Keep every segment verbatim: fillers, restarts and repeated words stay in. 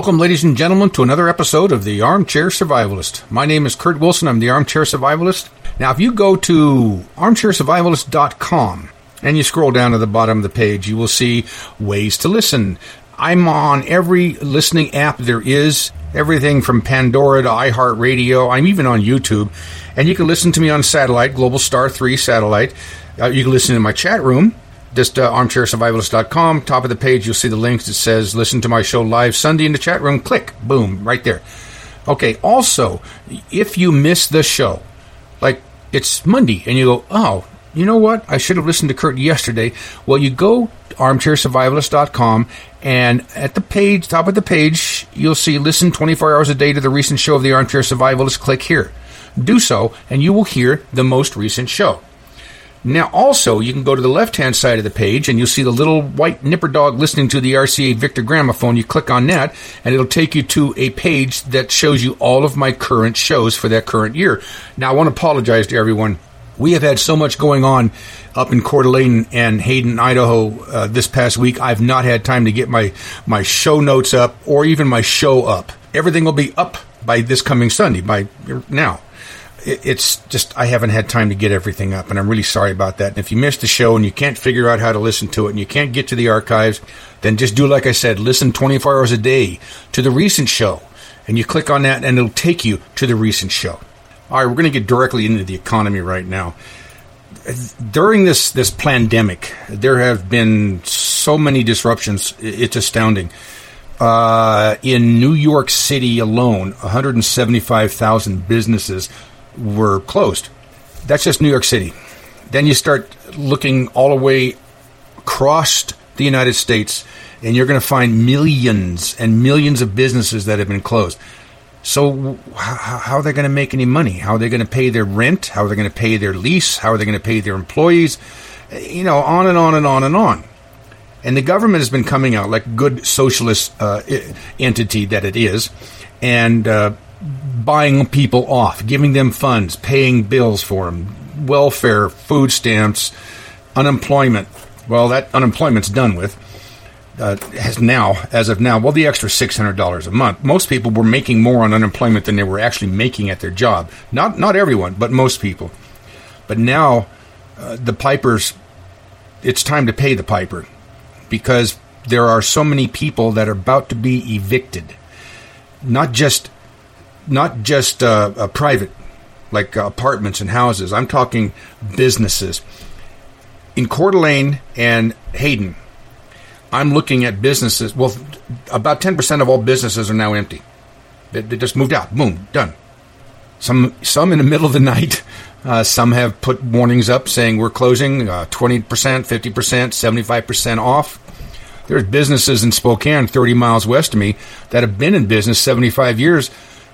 Welcome, ladies and gentlemen, to another episode of The Armchair Survivalist. My name is Kurt Wilson. I'm the Armchair Survivalist. Now, if you go to armchair survivalist dot com and you scroll down to the bottom of the page, you will see ways to listen. I'm on every listening app there is, everything from Pandora to iHeartRadio. I'm even on YouTube. And you can listen to me on satellite, Global Star three satellite. Uh, you can listen in my chat room. Just uh, armchair survivalist dot com. Top of the page, you'll see the links that says, listen to my show live Sunday in the chat room. Click. Boom. Right there. Okay. Also, if you miss the show, like it's Monday, and you go, oh, you know what? I should have listened to Kurt yesterday. Well, you go to armchair survivalist dot com, and at the page, top of the page, you'll see listen twenty-four hours a day to the recent show of the Armchair Survivalist. Click here. Do so, and you will hear the most recent show. Now, also, you can go to the left-hand side of the page, and you'll see the little white nipper dog listening to the R C A Victor gramophone. You click on that, and it'll take you to a page that shows you all of my current shows for that current year. Now, I want to apologize to everyone. We have had so much going on up in Coeur d'Alene and Hayden, Idaho uh, this past week. I've not had time to get my, my show notes up or even my show up. Everything will be up by this coming Sunday, by now. It's just, I haven't had time to get everything up, and I'm really sorry about that. And if you missed the show and you can't figure out how to listen to it and you can't get to the archives, then just do like I said, listen twenty-four hours a day to the recent show. And you click on that and it'll take you to the recent show. All right, we're going to get directly into the economy right now. During this, this pandemic, there have been so many disruptions, it's astounding. Uh, in New York City alone, one hundred seventy-five thousand businesses were closed. That's just New York City. Then you start looking all the way across the United States, and you're going to find millions and millions of businesses that have been closed. So how, how are they going to make any money? How are they going to pay their rent? How are they going to pay their lease? How are they going to pay their employees? You know, on and on and on and on. And the government has been coming out like good socialist uh, entity that it is, and uh, buying people off, giving them funds, paying bills for them, welfare, food stamps, unemployment. Well, that unemployment's done with. Uh, has now, as of now, well, the extra six hundred dollars a month. Most people were making more on unemployment than they were actually making at their job. Not not everyone, but most people. But now, uh, the pipers, it's time to pay the piper, because there are so many people that are about to be evicted. Not just not just uh, uh, private, like uh, apartments and houses. I'm talking businesses. In Coeur d'Alene and Hayden, I'm looking at businesses. Well, about ten percent of all businesses are now empty. They, they just moved out. Boom, done. Some some in the middle of the night. Uh, some have put warnings up saying we're closing uh, twenty percent, fifty percent, seventy-five percent off. There's businesses in Spokane, thirty miles west of me, that have been in business seventy-five years,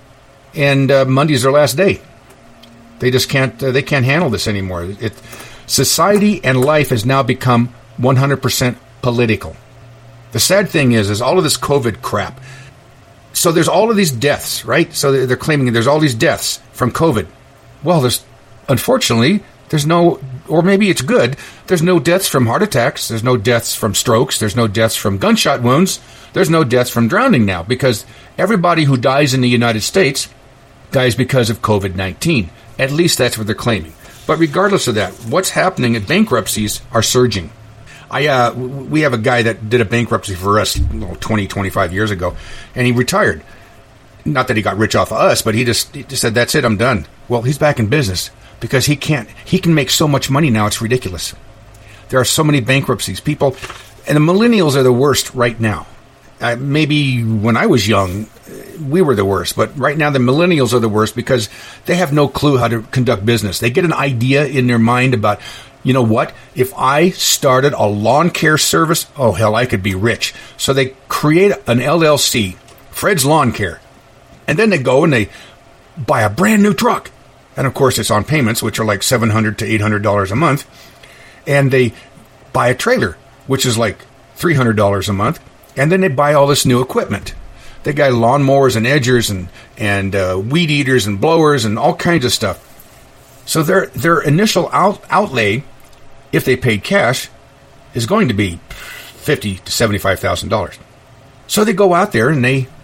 and uh, Monday's their last day. They just can't. Uh, they can't handle this anymore. It, society and life has now become one hundred percent political. The sad thing is, is all of this COVID crap. So there's all of these deaths, right? So they're, they're claiming there's all these deaths from COVID. Well, there's unfortunately there's no, or maybe it's good. There's no deaths from heart attacks. There's no deaths from strokes. There's no deaths from gunshot wounds. There's no deaths from drowning now, because everybody who dies in the United States dies because of COVID nineteen. At least that's what they're claiming. But regardless of that, what's happening at bankruptcies are surging. I uh, we have a guy that did a bankruptcy for us you know, twenty, twenty-five years ago, and he retired. Not that he got rich off of us, but he just, he just said, that's it, I'm done. Well, he's back in business because he can't, he can make so much money now, it's ridiculous. There are so many bankruptcies. People, and the millennials are the worst right now. Uh, maybe when I was young, we were the worst, but right now the millennials are the worst because they have no clue how to conduct business. They get an idea in their mind about, you know what, if I started a lawn care service, oh hell, I could be rich. So they create an L L C, Fred's Lawn Care, and then they go and they buy a brand new truck. And of course it's on payments, which are like seven hundred to eight hundred dollars a month. And they buy a trailer, which is like three hundred dollars a month. And then they buy all this new equipment. They got lawnmowers and edgers and, and uh, weed eaters and blowers and all kinds of stuff. So their their initial out, outlay, if they paid cash, is going to be fifty thousand to seventy-five thousand dollars. So they go out there and they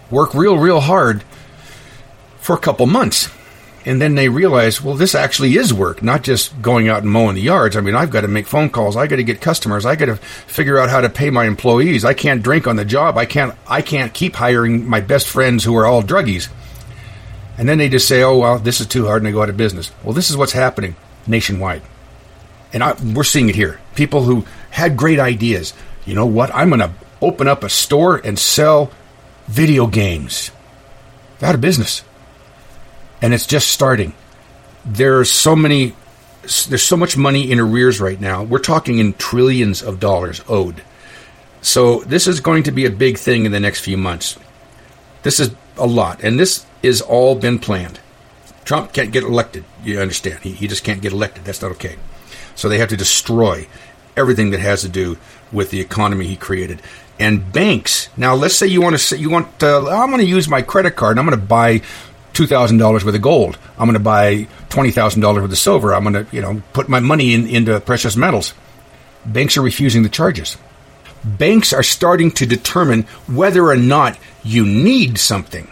work real, real hard for a couple months. And then they realize, well, this actually is work, not just going out and mowing the yards. I mean, I've got to make phone calls. I got to get customers. I got to figure out how to pay my employees. I can't drink on the job. I can't, I can't keep hiring my best friends who are all druggies. And then they just say, oh, well, this is too hard, and they go out of business. Well, this is what's happening nationwide. And I, we're seeing it here. People who had great ideas. You know what? I'm going to open up a store and sell video games. They're out of business. And it's just starting. There's so many, there's so much money in arrears right now. We're talking in trillions of dollars owed. So this is going to be a big thing in the next few months. This is a lot. And this is all been planned. Trump can't get elected. You understand. He, he just can't get elected. That's not okay. So they have to destroy everything that has to do with the economy he created. And banks. Now, let's say you want to say, you want, uh, I'm going to use my credit card and I'm going to buy two thousand dollars worth of gold. I'm going to buy twenty thousand dollars worth of silver. I'm going to, you know, put my money in, into precious metals. Banks are refusing the charges. Banks are starting to determine whether or not you need something.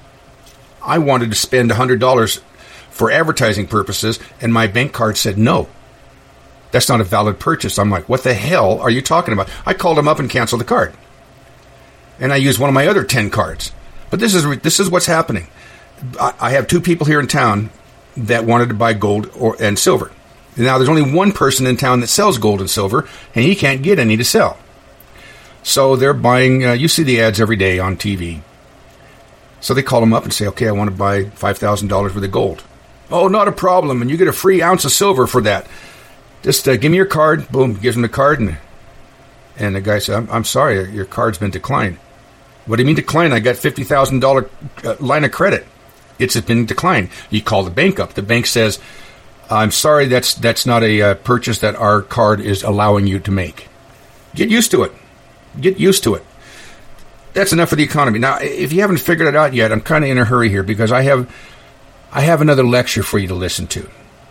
I wanted to spend one hundred dollars for advertising purposes, and my bank card said no. That's not a valid purchase. I'm like, what the hell are you talking about? I called them up and canceled the card. And I used one of my other ten cards. But this is this is what's happening. I have two people here in town that wanted to buy gold or and silver. Now, there's only one person in town that sells gold and silver, and he can't get any to sell. So they're buying, uh, you see the ads every day on T V. So they call them up and say, okay, I want to buy five thousand dollars worth of gold. Oh, not a problem, and you get a free ounce of silver for that. Just uh, give me your card. Boom, gives him the card, and, and the guy said, I'm, I'm sorry, your card's been declined. What do you mean declined? I got fifty thousand dollars uh, line of credit. It's been declined. You call the bank up. The bank says, I'm sorry, that's that's not a uh, purchase that our card is allowing you to make. Get used to it. Get used to it. That's enough for the economy. Now, if you haven't figured it out yet, I'm kind of in a hurry here because I have I have another lecture for you to listen to.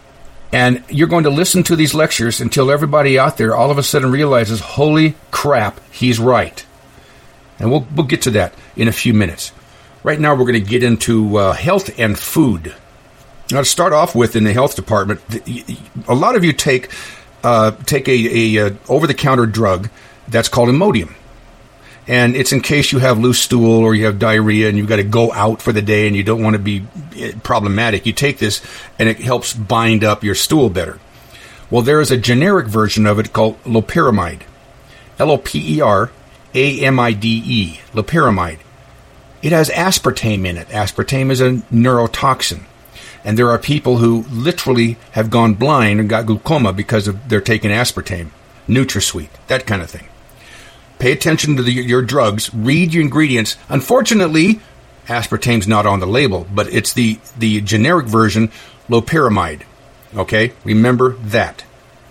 And you're going to listen to these lectures until everybody out there all of a sudden realizes, holy crap, he's right. And we'll we'll get to that in a few minutes. Right now, we're going to get into uh, health and food. Now, to start off with, in the health department, a lot of you take uh, take a, a, a over-the-counter drug that's called Imodium. And it's in case you have loose stool or you have diarrhea and you've got to go out for the day and you don't want to be problematic. You take this, and it helps bind up your stool better. Well, there is a generic version of it called loperamide. L O P E R A M I D E, loperamide. It has aspartame in it. Aspartame is a neurotoxin. And there are people who literally have gone blind and got glaucoma because of they're taking aspartame, NutraSweet, that kind of thing. Pay attention to the, your drugs. Read your ingredients. Unfortunately, aspartame's not on the label, but it's the, the generic version, loperamide. Okay? Remember that.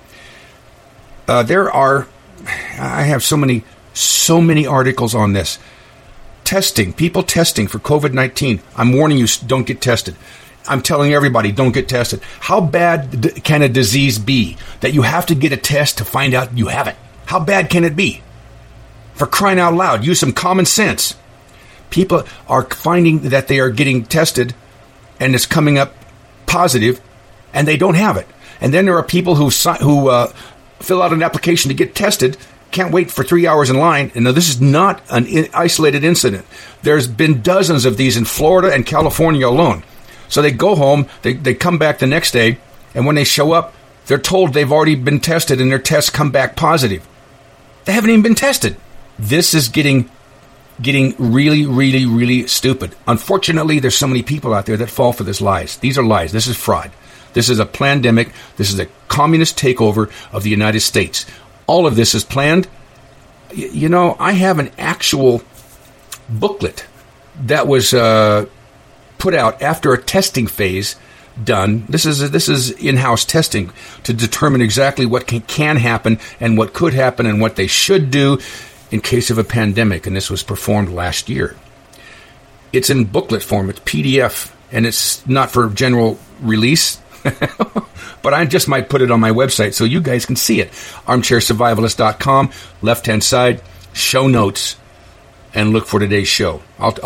Uh, there are, I have so many, so many articles on this. Testing, people testing for covid nineteen. I'm warning you, don't get tested. I'm telling everybody, don't get tested. How bad can a disease be that you have to get a test to find out you have it? How bad can it be? For crying out loud, use some common sense. People are finding that they are getting tested and it's coming up positive and they don't have it. And then there are people who who uh, fill out an application to get tested, can't wait for three hours in line. And now this is not an isolated incident. There's been dozens of these in Florida and California alone. So they go home, they, they come back the next day, and when they show up, they're told they've already been tested and their tests come back positive. They haven't even been tested. This is getting getting really, really, really stupid. Unfortunately, there's so many people out there that fall for this lies. These are lies. This is fraud. This is a pandemic. This is a communist takeover of the United States. All of this is planned. You know, I have an actual booklet that was uh, put out after a testing phase done. This is this is in-house testing to determine exactly what can, can happen and what could happen and what they should do in case of a pandemic. And this was performed last year. It's in booklet form. It's P D F, and it's not for general release. But I just might put it on my website so you guys can see it. armchair survivalist dot com, left-hand side, show notes, and look for today's show. I'll, I'll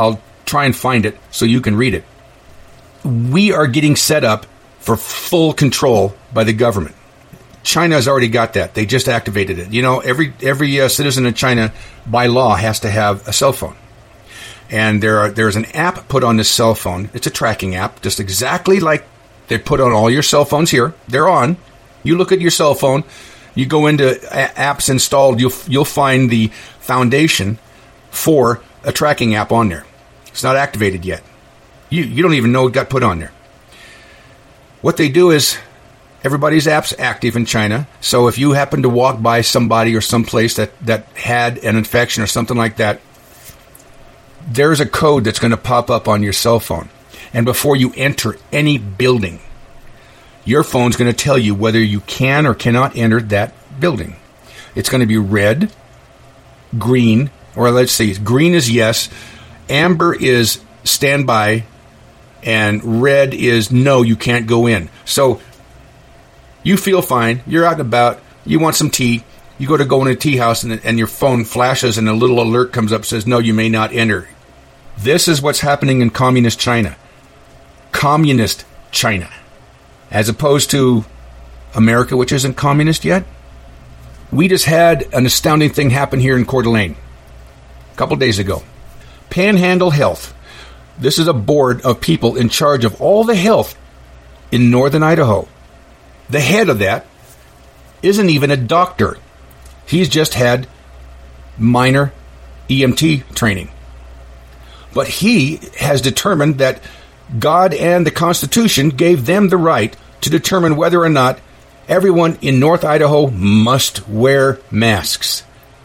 try and find it so you can read it. We are getting set up for full control by the government. China has already got that. They just activated it. You know, every every uh, citizen in China, by law, has to have a cell phone. And there are there's an app put on this cell phone. It's a tracking app, just exactly like they put on all your cell phones here. They're on. You look at your cell phone. You go into a- apps installed. You'll you'll find the foundation for a tracking app on there. It's not activated yet. You you don't even know it got put on there. What they do is, everybody's app's active in China. So if you happen to walk by somebody or someplace that, that had an infection or something like that, there's a code that's going to pop up on your cell phone. And before you enter any building, your phone's going to tell you whether you can or cannot enter that building. It's going to be red, green, or let's see, green is yes, amber is standby, and red is no, you can't go in. So you feel fine. You're out and about. You want some tea. You go to go in a tea house, and, and your phone flashes, and a little alert comes up, says, no, you may not enter. This is what's happening in communist China. Communist China. As opposed to America, which isn't communist yet. We just had an astounding thing happen here in Coeur d'Alene a couple days ago. Panhandle Health. This is a board of people in charge of all the health in northern Idaho. The head of that isn't even a doctor. He's just had minor E M T training. But he has determined that God and the Constitution gave them the right to determine whether or not everyone in North Idaho must wear masks.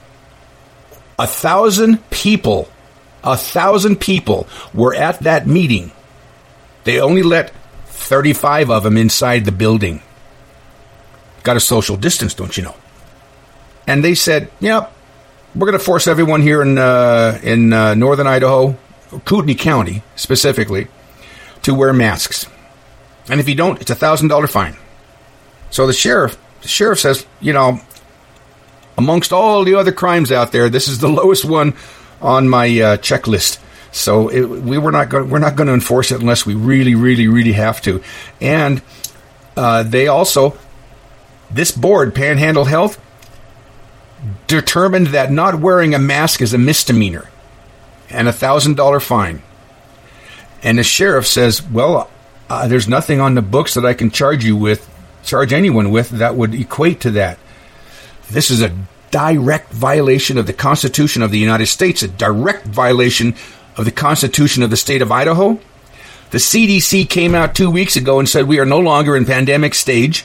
A thousand people, a thousand people were at that meeting. They only let thirty-five of them inside the building. Got a social distance, don't you know? And they said, yep, we're going to force everyone here in uh, in uh, northern Idaho, Kootenai County specifically, to wear masks. And if you don't, it's a one thousand dollars fine. So the sheriff, the sheriff says, you know, amongst all the other crimes out there, this is the lowest one on my uh, checklist. So it, we were not going, we're not going to enforce it unless we really, really, really have to. And uh, they also, this board, Panhandle Health, determined that not wearing a mask is a misdemeanor and a one thousand dollars fine. And the sheriff says, well, uh, there's nothing on the books that I can charge you with, charge anyone with, that would equate to that. This is a direct violation of the Constitution of the United States, a direct violation of the Constitution of the state of Idaho. The C D C came out two weeks ago and said we are no longer in pandemic stage.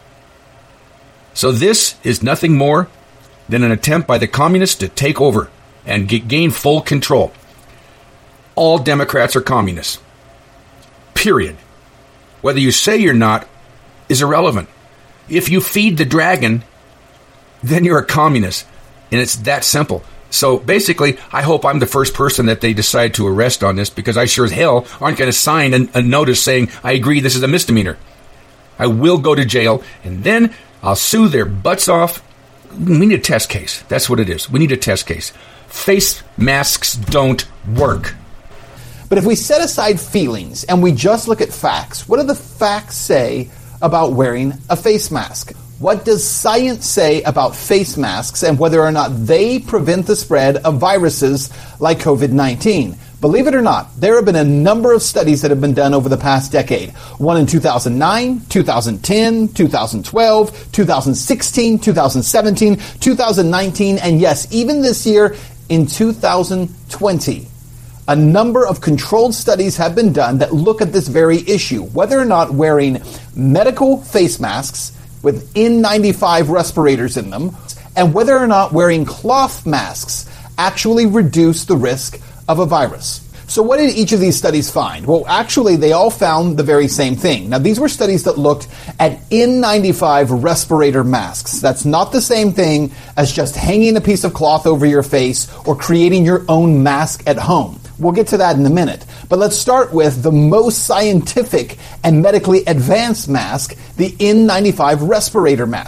So this is nothing more than an attempt by the communists to take over and get, gain full control. All Democrats are communists. Period. Whether you say you're not is irrelevant. If you feed the dragon, then you're a communist. And it's that simple. So basically, I hope I'm the first person that they decide to arrest on this, because I sure as hell aren't going to sign a, a notice saying, I agree this is a misdemeanor. I will go to jail, and then I'll sue their butts off. We need a test case. That's what it is. We need a test case. Face masks don't work. But if we set aside feelings and we just look at facts, what do the facts say about wearing a face mask? What does science say about face masks and whether or not they prevent the spread of viruses like covid nineteen? Believe it or not, there have been a number of studies that have been done over the past decade. One in two thousand nine, two thousand ten, two thousand twelve, two thousand sixteen, two thousand seventeen, two thousand nineteen, and yes, even this year in two thousand twenty. A number of controlled studies have been done that look at this very issue, whether or not wearing medical face masks with N ninety-five respirators in them, and whether or not wearing cloth masks actually reduce the risk of a virus. So what did each of these studies find? Well, actually, they all found the very same thing. Now, these were studies that looked at N ninety-five respirator masks. That's not the same thing as just hanging a piece of cloth over your face or creating your own mask at home. We'll get to that in a minute. But let's start with the most scientific and medically advanced mask, the N ninety-five respirator mask.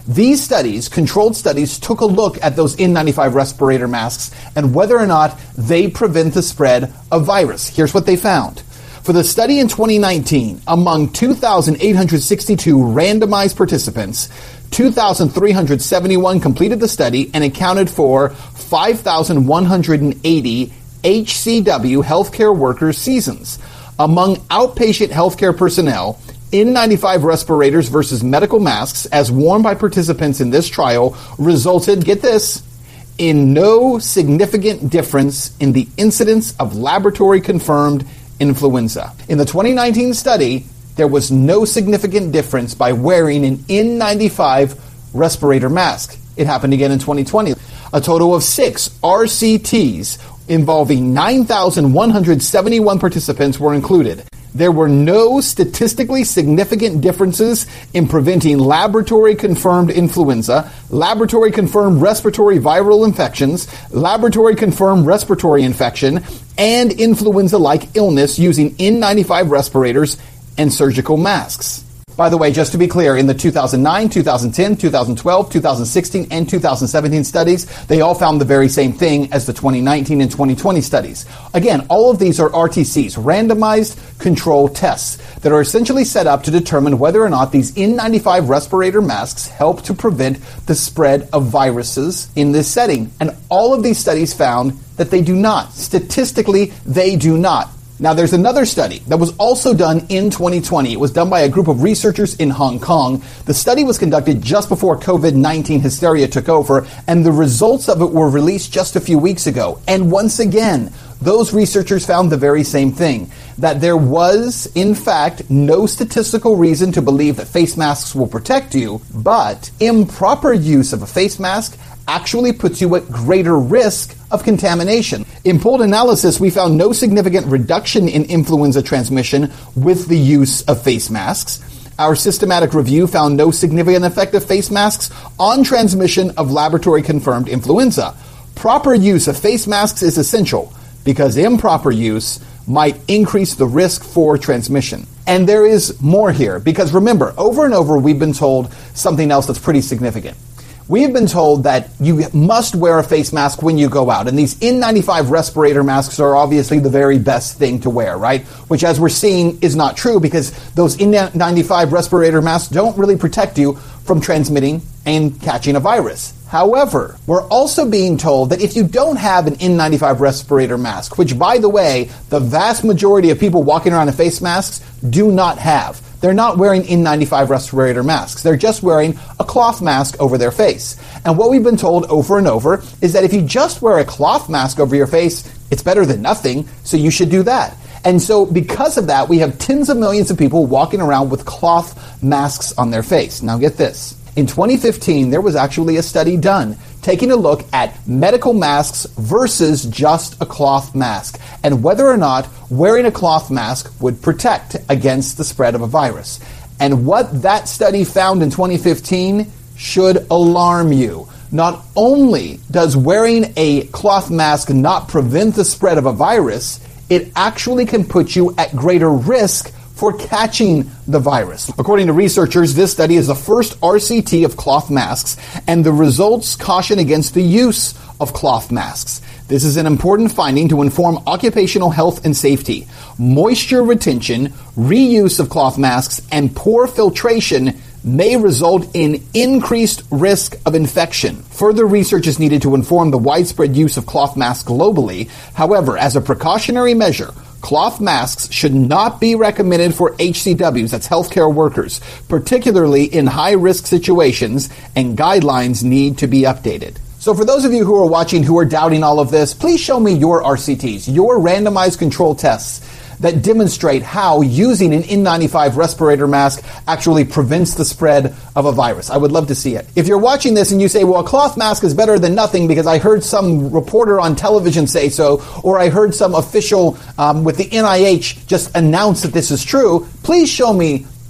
These studies, controlled studies, took a look at those N ninety-five respirator masks and whether or not they prevent the spread of virus. Here's what they found. For the study in twenty nineteen, among two thousand eight hundred sixty-two randomized participants, two thousand three hundred seventy-one completed the study and accounted for five thousand one hundred eighty H C W healthcare workers' seasons. Among outpatient healthcare personnel, N ninety-five respirators versus medical masks, as worn by participants in this trial, resulted, get this, in no significant difference in the incidence of laboratory-confirmed influenza. In the twenty nineteen study, there was no significant difference by wearing an N ninety-five respirator mask. It happened again in twenty twenty. A total of six R C Ts involving nine thousand one hundred seventy-one participants were included. There were no statistically significant differences in preventing laboratory-confirmed influenza, laboratory-confirmed respiratory viral infections, laboratory-confirmed respiratory infection, and influenza-like illness using N ninety-five respirators and surgical masks. By the way, just to be clear, in the two thousand nine, two thousand ten, two thousand twelve, two thousand sixteen, and two thousand seventeen studies, they all found the very same thing as the twenty nineteen and twenty twenty studies. Again, all of these are R T Cs, randomized control tests, that are essentially set up to determine whether or not these N ninety-five respirator masks help to prevent the spread of viruses in this setting. And all of these studies found that they do not. Statistically, they do not. Now, there's another study that was also done in twenty twenty. It was done by a group of researchers in Hong Kong. The study was conducted just before COVID nineteen hysteria took over, and the results of it were released just a few weeks ago. And once again, those researchers found the very same thing, that there was, in fact, no statistical reason to believe that face masks will protect you, but improper use of a face mask actually puts you at greater risk of contamination. In pooled analysis, we found no significant reduction in influenza transmission with the use of face masks. Our systematic review found no significant effect of face masks on transmission of laboratory-confirmed influenza. Proper use of face masks is essential because improper use might increase the risk for transmission. And there is more here, because remember, over and over we've been told something else that's pretty significant. We have been told that you must wear a face mask when you go out, and these N ninety-five respirator masks are obviously the very best thing to wear, right? Which, as we're seeing, is not true, because those N ninety-five respirator masks don't really protect you from transmitting and catching a virus. However, we're also being told that if you don't have an N ninety-five respirator mask, which, by the way, the vast majority of people walking around in face masks do not have, they're not wearing N ninety-five respirator masks. They're just wearing a cloth mask over their face. And what we've been told over and over is that if you just wear a cloth mask over your face, it's better than nothing, so you should do that. And so because of that, we have tens of millions of people walking around with cloth masks on their face. Now get this. In twenty fifteen, there was actually a study done taking a look at medical masks versus just a cloth mask, and whether or not wearing a cloth mask would protect against the spread of a virus. And what that study found in twenty fifteen should alarm you. Not only does wearing a cloth mask not prevent the spread of a virus, it actually can put you at greater risk for catching the virus. According to researchers, this study is the first R C T of cloth masks, and the results caution against the use of cloth masks. This is an important finding to inform occupational health and safety. Moisture retention, reuse of cloth masks, and poor filtration may result in increased risk of infection. Further research is needed to inform the widespread use of cloth masks globally. However, as a precautionary measure, cloth masks should not be recommended for H C Ws, that's healthcare workers, particularly in high-risk situations, and guidelines need to be updated. So for those of you who are watching who are doubting all of this, please show me your R C Ts, your randomized control tests that demonstrate how using an N ninety-five respirator mask actually prevents the spread of a virus. I would love to see it. If you're watching this and you say, well, a cloth mask is better than nothing because I heard some reporter on television say so, or I heard some official um, with the N I H just announce that this is true, please show me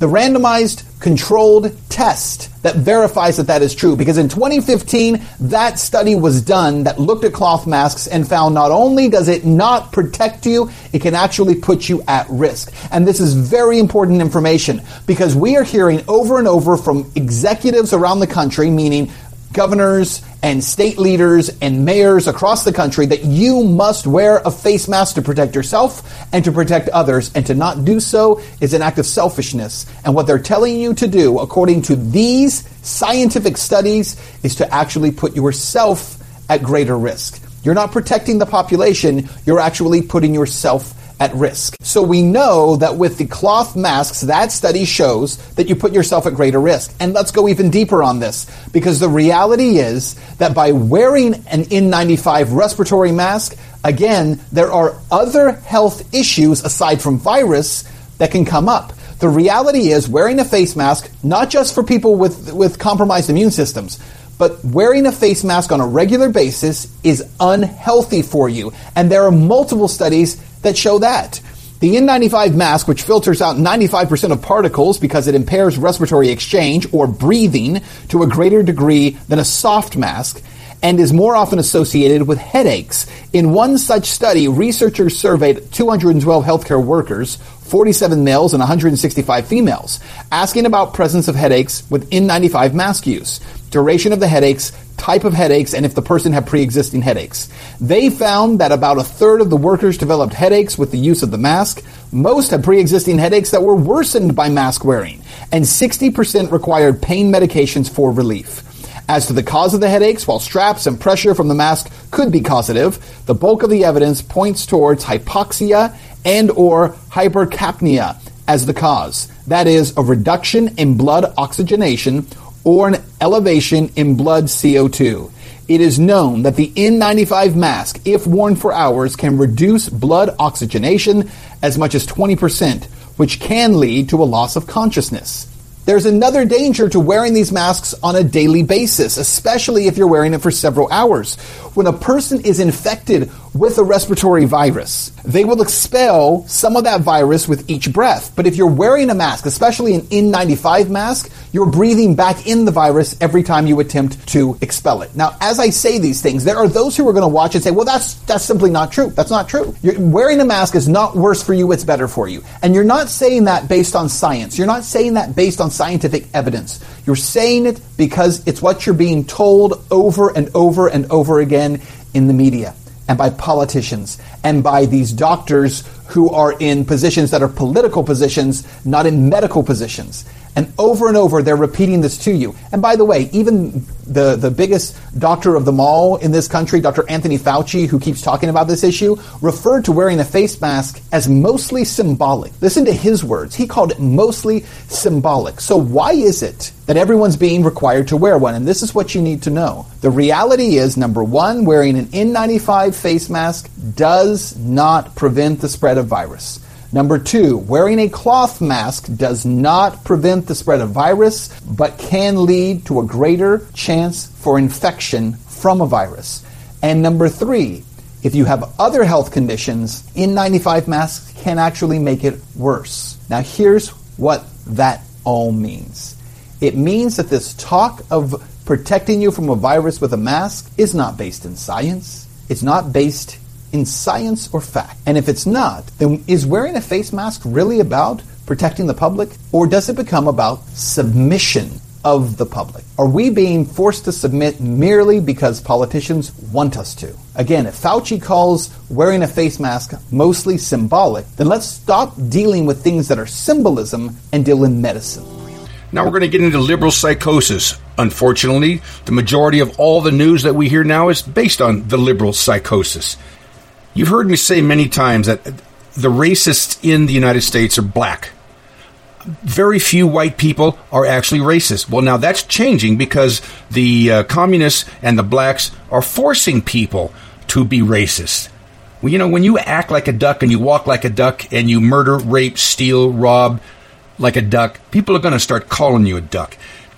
the randomized controlled test that verifies that that is true. Because in twenty fifteen, that study was done that looked at cloth masks and found not only does it not protect you, it can actually put you at risk. And this is very important information because we are hearing over and over from executives around the country, meaning governors and state leaders and mayors across the country, that you must wear a face mask to protect yourself and to protect others, and to not do so is an act of selfishness. And what they're telling you to do, according to these scientific studies, is to actually put yourself at greater risk. You're not protecting the population, you're actually putting yourself at risk. So we know that with the cloth masks, that study shows that you put yourself at greater risk. And let's go even deeper on this, because the reality is that by wearing an N ninety-five respiratory mask, again, there are other health issues aside from virus that can come up. The reality is wearing a face mask, not just for people with, with compromised immune systems, but wearing a face mask on a regular basis is unhealthy for you. And there are multiple studies that show that. The N ninety-five mask, which filters out ninety-five percent of particles because it impairs respiratory exchange or breathing to a greater degree than a soft mask, and is more often associated with headaches. In one such study, researchers surveyed two hundred twelve healthcare workers, forty-seven males and one hundred sixty-five females, asking about presence of headaches with N ninety-five mask use, duration of the headaches, type of headaches, and if the person had pre-existing headaches. They found that about a third of the workers developed headaches with the use of the mask. Most had pre-existing headaches that were worsened by mask wearing, and sixty percent required pain medications for relief. As to the cause of the headaches, while straps and pressure from the mask could be causative, the bulk of the evidence points towards hypoxia and or hypercapnia as the cause. That is, a reduction in blood oxygenation or an elevation in blood C O two. It is known that the N ninety-five mask, if worn for hours, can reduce blood oxygenation as much as twenty percent, which can lead to a loss of consciousness. There's another danger to wearing these masks on a daily basis, especially if you're wearing it for several hours. When a person is infected with a respiratory virus, they will expel some of that virus with each breath. But if you're wearing a mask, especially an N ninety-five mask, you're breathing back in the virus every time you attempt to expel it. Now, as I say these things, there are those who are going to watch and say, well, that's that's simply not true. That's not true. You're, wearing a mask is not worse for you, it's better for you. And you're not saying that based on science. You're not saying that based on scientific evidence. You're saying it because it's what you're being told over and over and over again in the media, and by politicians, and by these doctors who are in positions that are political positions, not in medical positions. And over and over, they're repeating this to you. And by the way, even the, the biggest doctor of them all in this country, Doctor Anthony Fauci, who keeps talking about this issue, referred to wearing a face mask as mostly symbolic. Listen to his words. He called it mostly symbolic. So why is it that everyone's being required to wear one? And this is what you need to know. The reality is, number one, wearing an N ninety-five face mask does not prevent the spread of virus. Number two, wearing a cloth mask does not prevent the spread of virus, but can lead to a greater chance for infection from a virus. And number three, if you have other health conditions, N ninety-five masks can actually make it worse. Now here's what that all means. It means that this talk of protecting you from a virus with a mask is not based in science. It's not based in science or fact. And if it's not, then is wearing a face mask really about protecting the public? Or does it become about submission of the public? Are we being forced to submit merely because politicians want us to? Again, if Fauci calls wearing a face mask mostly symbolic, then let's stop dealing with things that are symbolism and deal in medicine. Now we're going to get into liberal psychosis. Unfortunately, the majority of all the news that we hear now is based on the liberal psychosis. You've heard me say many times that the racists in the United States are black. Very few white people are actually racist. Well, now that's changing because the uh, communists and the blacks are forcing people to be racist. Well, you know, when you act like a duck and you walk like a duck and you murder, rape, steal, rob like a duck, people are going to start calling you a duck.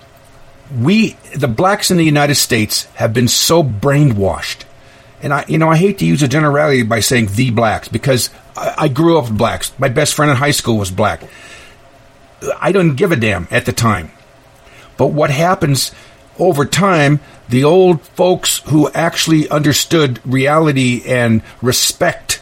We, the blacks in the United States, have been so brainwashed. And I, you know, I hate to use a generality by saying the blacks because I, I grew up with blacks. My best friend in high school was black. I didn't give a damn at the time. But what happens over time, the old folks who actually understood reality and respect,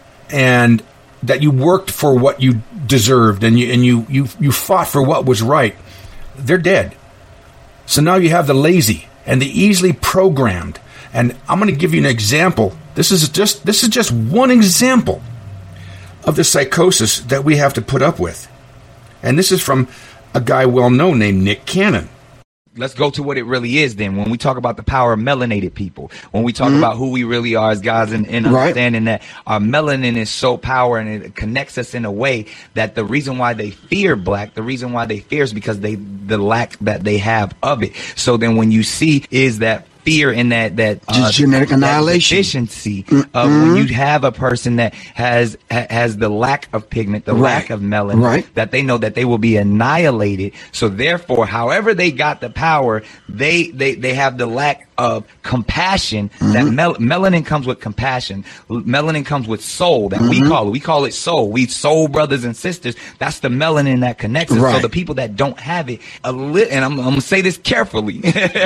and that you worked for what you deserved, and you and you you, you fought for what was right, they're dead. So now you have the lazy and the easily programmed. And I'm going to give you an example. This is just this is just one example of the psychosis that we have to put up with. And this is from a guy well known named Nick Cannon. Let's go to what it really is then. When we talk about the power of melanated people, when we talk mm-hmm. about who we really are as guys, and, and understanding right. that our melanin is so power and it connects us in a way that the reason why they fear black, the reason why they fear is because they the lack that they have of it. So then when you see is that fear in that that uh, genetic annihilation deficiency of mm-hmm. when you have a person that has ha, has the lack of pigment, the right. lack of melanin, right. that they know that they will be annihilated. So therefore, however they got the power, they they they have the lack of compassion. Mm-hmm. That mel- melanin comes with compassion. Melanin comes with soul. That mm-hmm. we call it. We call it soul. We soul brothers and sisters. That's the melanin that connects us. Right. So the people that don't have it, a li- and I'm, I'm gonna say this carefully,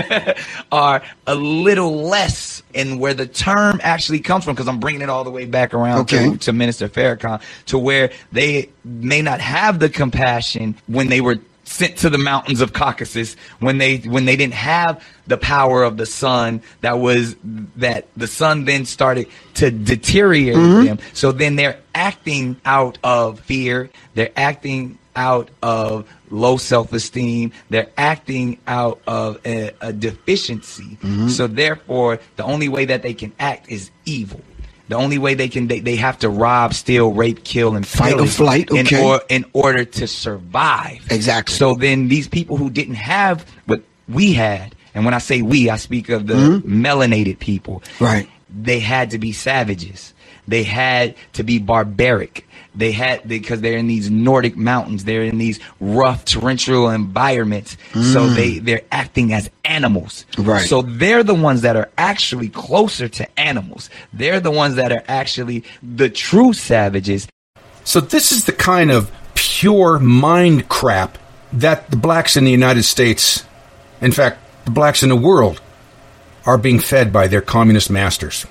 are a little less in where the term actually comes from, because I'm bringing it all the way back around okay. to, to Minister Farrakhan, to where they may not have the compassion when they were sent to the mountains of Caucasus, when they when they didn't have the power of the sun, that was that the sun then started to deteriorate mm-hmm. them. So then they're acting out of fear. They're acting out of low self-esteem. They're acting out of a, a deficiency. Mm-hmm. So therefore, the only way that they can act is evil. The only way they can, they, they have to rob, steal, rape, kill, and fight or flight, okay. in, or, in order to survive. Exactly. So then these people who didn't have what we had, and when I say we, I speak of the mm-hmm. melanated people. Right. They had to be savages. They had to be barbaric. They had, because they're in these Nordic mountains, they're in these rough torrential environments. Mm. So they, they're acting as animals. Right. So they're the ones that are actually closer to animals. They're the ones that are actually the true savages. So this is the kind of pure mind crap that the blacks in the United States, in fact, the blacks in the world, are being fed by their communist masters.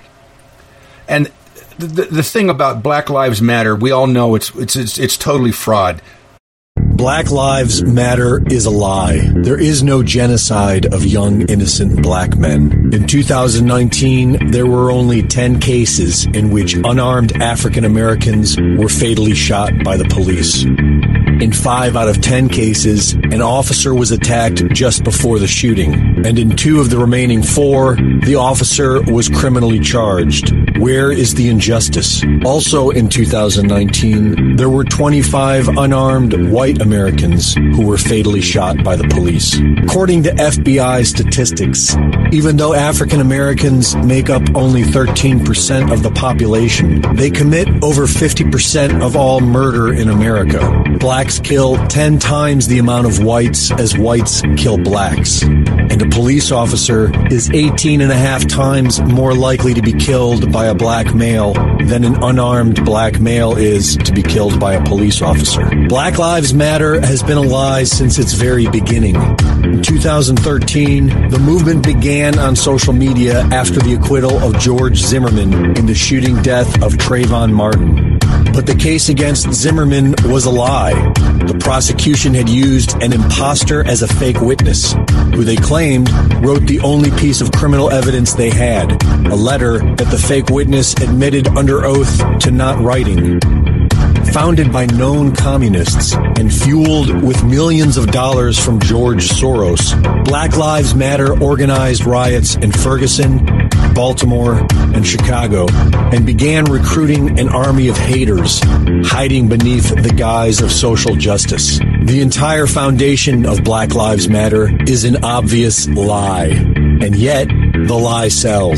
And The, the thing about Black Lives Matter, we all know it's it's it's, it's totally fraud. Black Lives Matter is a lie. There is no genocide of young, innocent black men. In two thousand nineteen, there were only ten cases in which unarmed African Americans were fatally shot by the police. In five out of ten cases, an officer was attacked just before the shooting. And in two of the remaining four, the officer was criminally charged. Where is the injustice? Also in two thousand nineteen, there were twenty-five unarmed white Americans who were fatally shot by the police. According to F B I statistics, even though African Americans make up only thirteen percent of the population, they commit over fifty percent of all murder in America. Blacks kill ten times the amount of whites as whites kill blacks. And a police officer is eighteen and a half times more likely to be killed by a black male than an unarmed black male is to be killed by a police officer. Black Lives Matter has been a lie since its very beginning. In two thousand thirteen, the movement began on social media after the acquittal of George Zimmerman in the shooting death of Trayvon Martin. But the case against Zimmerman was a lie. The prosecution had used an imposter as a fake witness, who they claimed wrote the only piece of criminal evidence they had, a letter that the fake witness admitted under oath to not writing. Founded by known communists and fueled with millions of dollars from George Soros, Black Lives Matter organized riots in Ferguson, Baltimore, and Chicago, and began recruiting an army of haters, hiding beneath the guise of social justice. The entire foundation of Black Lives Matter is an obvious lie, and yet the lie sells.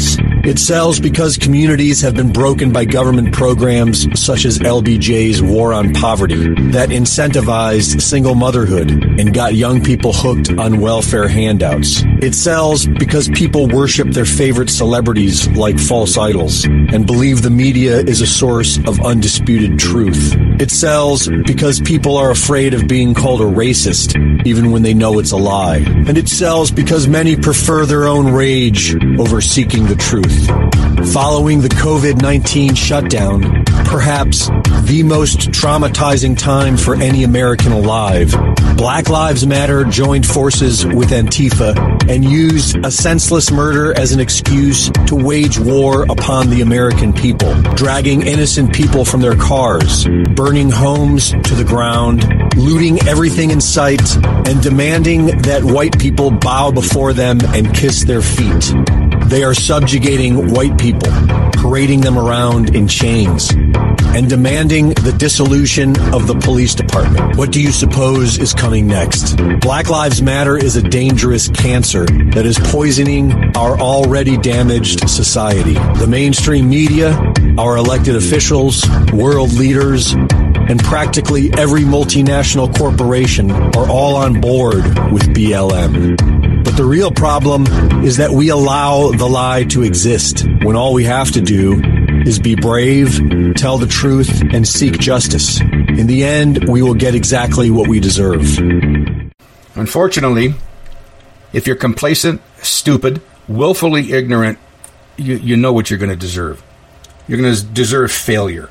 It sells because communities have been broken by government programs such as L B J's War on Poverty that incentivized single motherhood and got young people hooked on welfare handouts. It sells because people worship their favorite celebrities like false idols and believe the media is a source of undisputed truth. It sells because people are afraid of being called a racist even when they know it's a lie. And it sells because many prefer their own rage over seeking the truth. Following the covid nineteen shutdown, perhaps the most traumatizing time for any American alive, Black Lives Matter joined forces with Antifa and used a senseless murder as an excuse to wage war upon the American people, dragging innocent people from their cars, burning homes to the ground, looting everything in sight, and demanding that white people bow before them and kiss their feet. They are subjugating white people, parading them around in chains, and demanding the dissolution of the police department. What do you suppose is coming next? Black Lives Matter is a dangerous cancer that is poisoning our already damaged society. The mainstream media, our elected officials, world leaders, and practically every multinational corporation are all on board with B L M. But the real problem is that we allow the lie to exist when all we have to do is be brave, tell the truth, and seek justice. In the end, we will get exactly what we deserve. Unfortunately, if you're complacent, stupid, willfully ignorant, you, you know what you're going to deserve. You're going to deserve failure.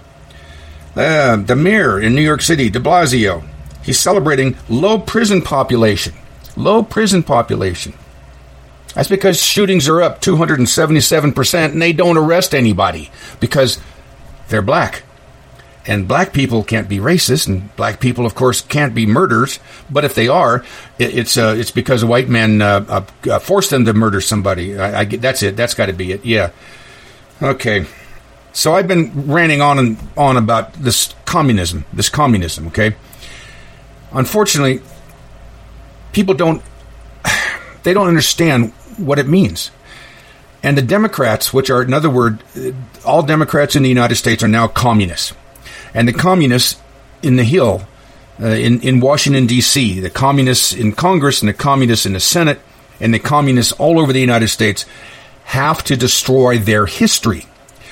Uh, the mayor in New York City, de Blasio, he's celebrating low prison population. Low prison population. That's because shootings are up two hundred seventy-seven percent and they don't arrest anybody because they're black. And black people can't be racist, and black people, of course, can't be murderers. But if they are, it, it's uh, it's because a white man uh, uh, forced them to murder somebody. I, I, that's it. That's got to be it. Yeah. Okay. So I've been ranting on and on about this communism, this communism, okay? Unfortunately, people don't, they don't understand what it means. And the Democrats, which are, in other words, all Democrats in the United States are now communists. And the communists in the Hill, uh, in, in Washington, D C, the communists in Congress and the communists in the Senate and the communists all over the United States have to destroy their history.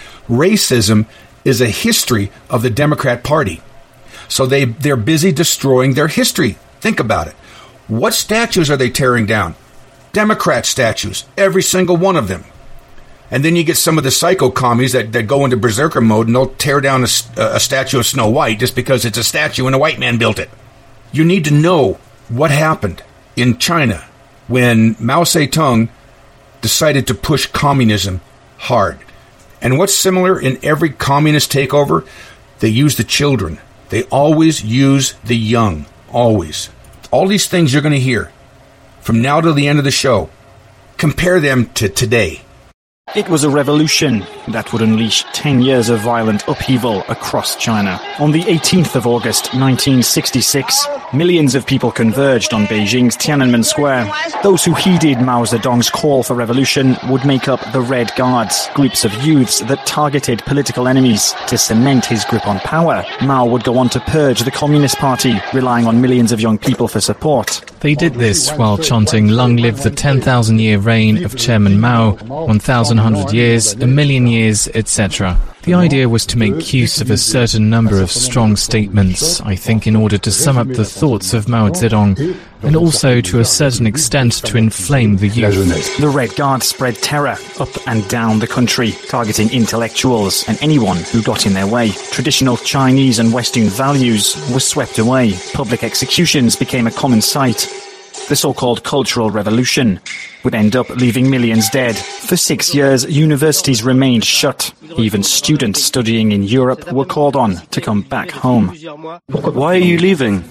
Racism is a history of the Democrat Party. So they, they're busy destroying their history. Think about it. What statues are they tearing down? Democrat statues, every single one of them. And then you get some of the psycho commies that, that go into berserker mode and they'll tear down a, a statue of Snow White just because it's a statue and a white man built it. You need to know what happened in China when Mao Zedong decided to push communism hard. And what's similar in every communist takeover? They use the children. They always use the young. Always. All these things you're going to hear from now to the end of the show. Compare them to today. It was a revolution that would unleash ten years of violent upheaval across China. On the eighteenth of August nineteen sixty-six, millions of people converged on Beijing's Tiananmen Square. Those who heeded Mao Zedong's call for revolution would make up the Red Guards, groups of youths that targeted political enemies to cement his grip on power. Mao would go on to purge the Communist Party, relying on millions of young people for support. They did this while chanting, "Long live the ten thousand year reign of Chairman Mao, one thousand one hundred years, a million years, et cetera" The idea was to make use of a certain number of strong statements, I think, in order to sum up the thoughts of Mao Zedong, and also to a certain extent to inflame the youth. The Red Guard spread terror up and down the country, targeting intellectuals and anyone who got in their way. Traditional Chinese and Western values were swept away. Public executions became a common sight. The so-called Cultural Revolution would end up leaving millions dead. For six years, universities remained shut. Even students studying in Europe were called on to come back home. Why are you leaving?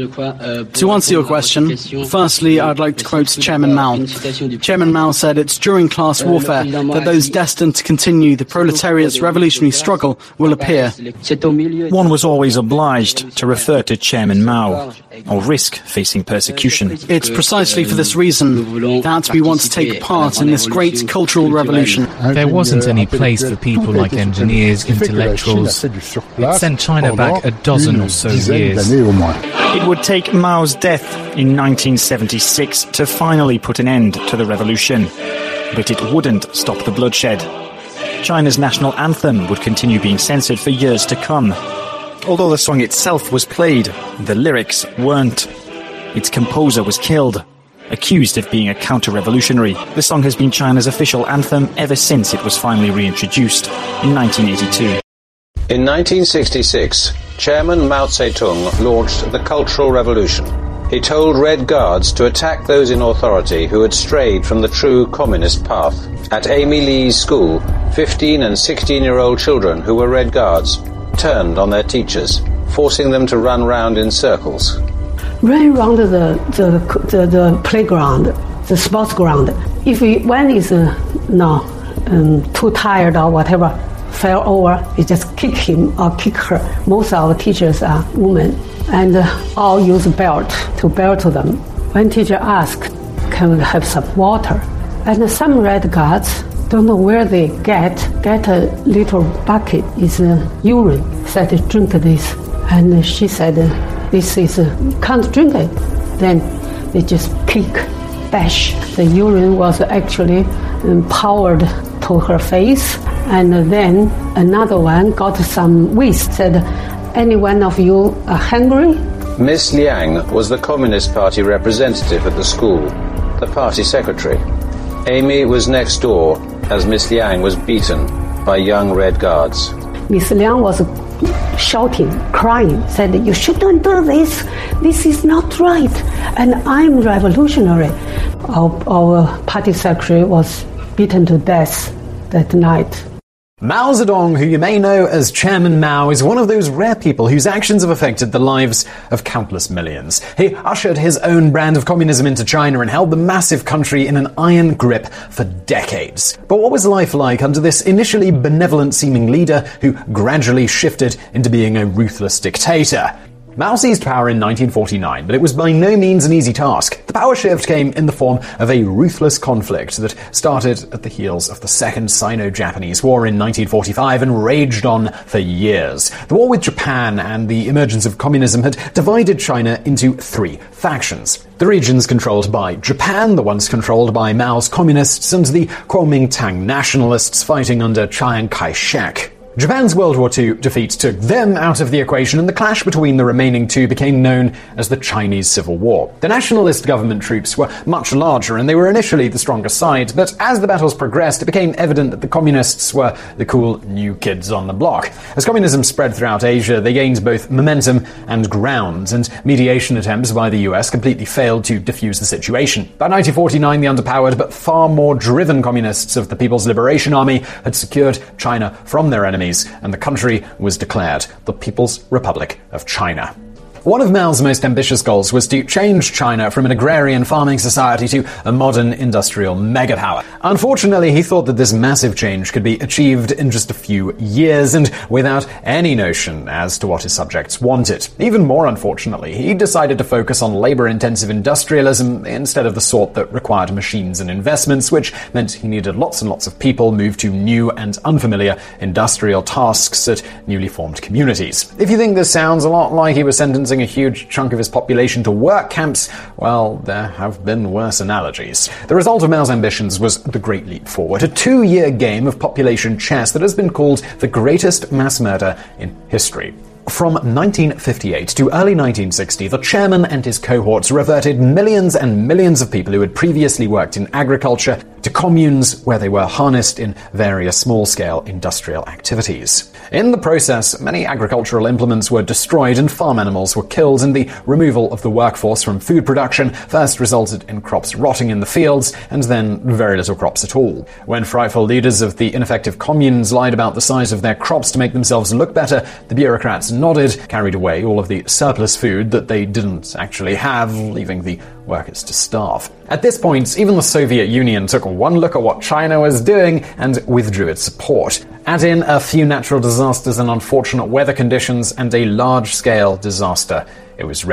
To answer your question, firstly, I'd like to quote Chairman Mao. Chairman Mao said it's during class warfare that those destined to continue the proletariat's revolutionary struggle will appear. One was always obliged to refer to Chairman Mao, or risk facing persecution. It's precisely for this reason that we want to take part in this great cultural Cultural Revolution. There wasn't any place for people like engineers, intellectuals. It sent China back a dozen or so years. It would take Mao's death in nineteen seventy-six to finally put an end to the revolution. But it wouldn't stop the bloodshed. China's national anthem would continue being censored for years to come. Although the song itself was played, the lyrics weren't. Its composer was killed, accused of being a counter-revolutionary. The song has been China's official anthem ever since it was finally reintroduced in nineteen eighty-two. In nineteen sixty-six, Chairman Mao Zedong launched the Cultural Revolution. He told Red Guards to attack those in authority who had strayed from the true communist path. At Amy Lee's school, fifteen and sixteen-year-old children who were Red Guards turned on their teachers, forcing them to run round in circles. Run around the, the, the, the playground, the sports ground. If we, one is uh, no, um, too tired or whatever, fell over, you just kick him or kick her. Most of our teachers are women, and uh, all use belt to belt them. One teacher asked, can we have some water? And some Red Guards, don't know where they get, get a little bucket, is uh, urine, said, drink this. And she said, this is, uh, can't drink it. Then they just kick, bash. The urine was actually um, poured to her face. And then another one got some waste, said, any one of you are hungry? Miss Liang was the Communist Party representative at the school, the party secretary. Amy was next door as Miss Liang was beaten by young Red Guards. Miss Liang was shouting, crying, said, you shouldn't do this. This is not right. And I'm revolutionary. Our, our party secretary was beaten to death that night. Mao Zedong, who you may know as Chairman Mao, is one of those rare people whose actions have affected the lives of countless millions. He ushered his own brand of communism into China and held the massive country in an iron grip for decades. But what was life like under this initially benevolent-seeming leader who gradually shifted into being a ruthless dictator? Mao seized power in nineteen forty-nine, but it was by no means an easy task. The power shift came in the form of a ruthless conflict that started at the heels of the Second Sino-Japanese War in nineteen forty-five and raged on for years. The war with Japan and the emergence of communism had divided China into three factions. The regions controlled by Japan, the ones controlled by Mao's communists, and the Kuomintang nationalists fighting under Chiang Kai-shek. Japan's World War Two defeat took them out of the equation, and the clash between the remaining two became known as the Chinese Civil War. The nationalist government troops were much larger, and they were initially the stronger side, but as the battles progressed, it became evident that the communists were the cool new kids on the block. As communism spread throughout Asia, they gained both momentum and ground, and mediation attempts by the U S completely failed to defuse the situation. By nineteen forty-nine, the underpowered but far more driven communists of the People's Liberation Army had secured China from their enemies, and the country was declared the People's Republic of China. One of Mao's most ambitious goals was to change China from an agrarian farming society to a modern industrial megapower. Unfortunately, he thought that this massive change could be achieved in just a few years and without any notion as to what his subjects wanted. Even more unfortunately, he decided to focus on labor-intensive industrialism instead of the sort that required machines and investments, which meant he needed lots and lots of people moved to new and unfamiliar industrial tasks at newly formed communities. If you think this sounds a lot like he was sentencing a huge chunk of his population to work camps, well, there have been worse analogies. The result of Mao's ambitions was the Great Leap Forward, a two-year game of population chess that has been called the greatest mass murder in history. From nineteen fifty-eight to early nineteen sixty, the chairman and his cohorts reverted millions and millions of people who had previously worked in agriculture to communes where they were harnessed in various small-scale industrial activities. In the process, many agricultural implements were destroyed and farm animals were killed, and the removal of the workforce from food production first resulted in crops rotting in the fields and then very little crops at all. When frightful leaders of the ineffective communes lied about the size of their crops to make themselves look better, the bureaucrats nodded, carried away all of the surplus food that they didn't actually have, leaving the workers to starve. At this point, even the Soviet Union took one look at what China was doing and withdrew its support. Add in a few natural disasters and unfortunate weather conditions, and a large-scale disaster. It was ready.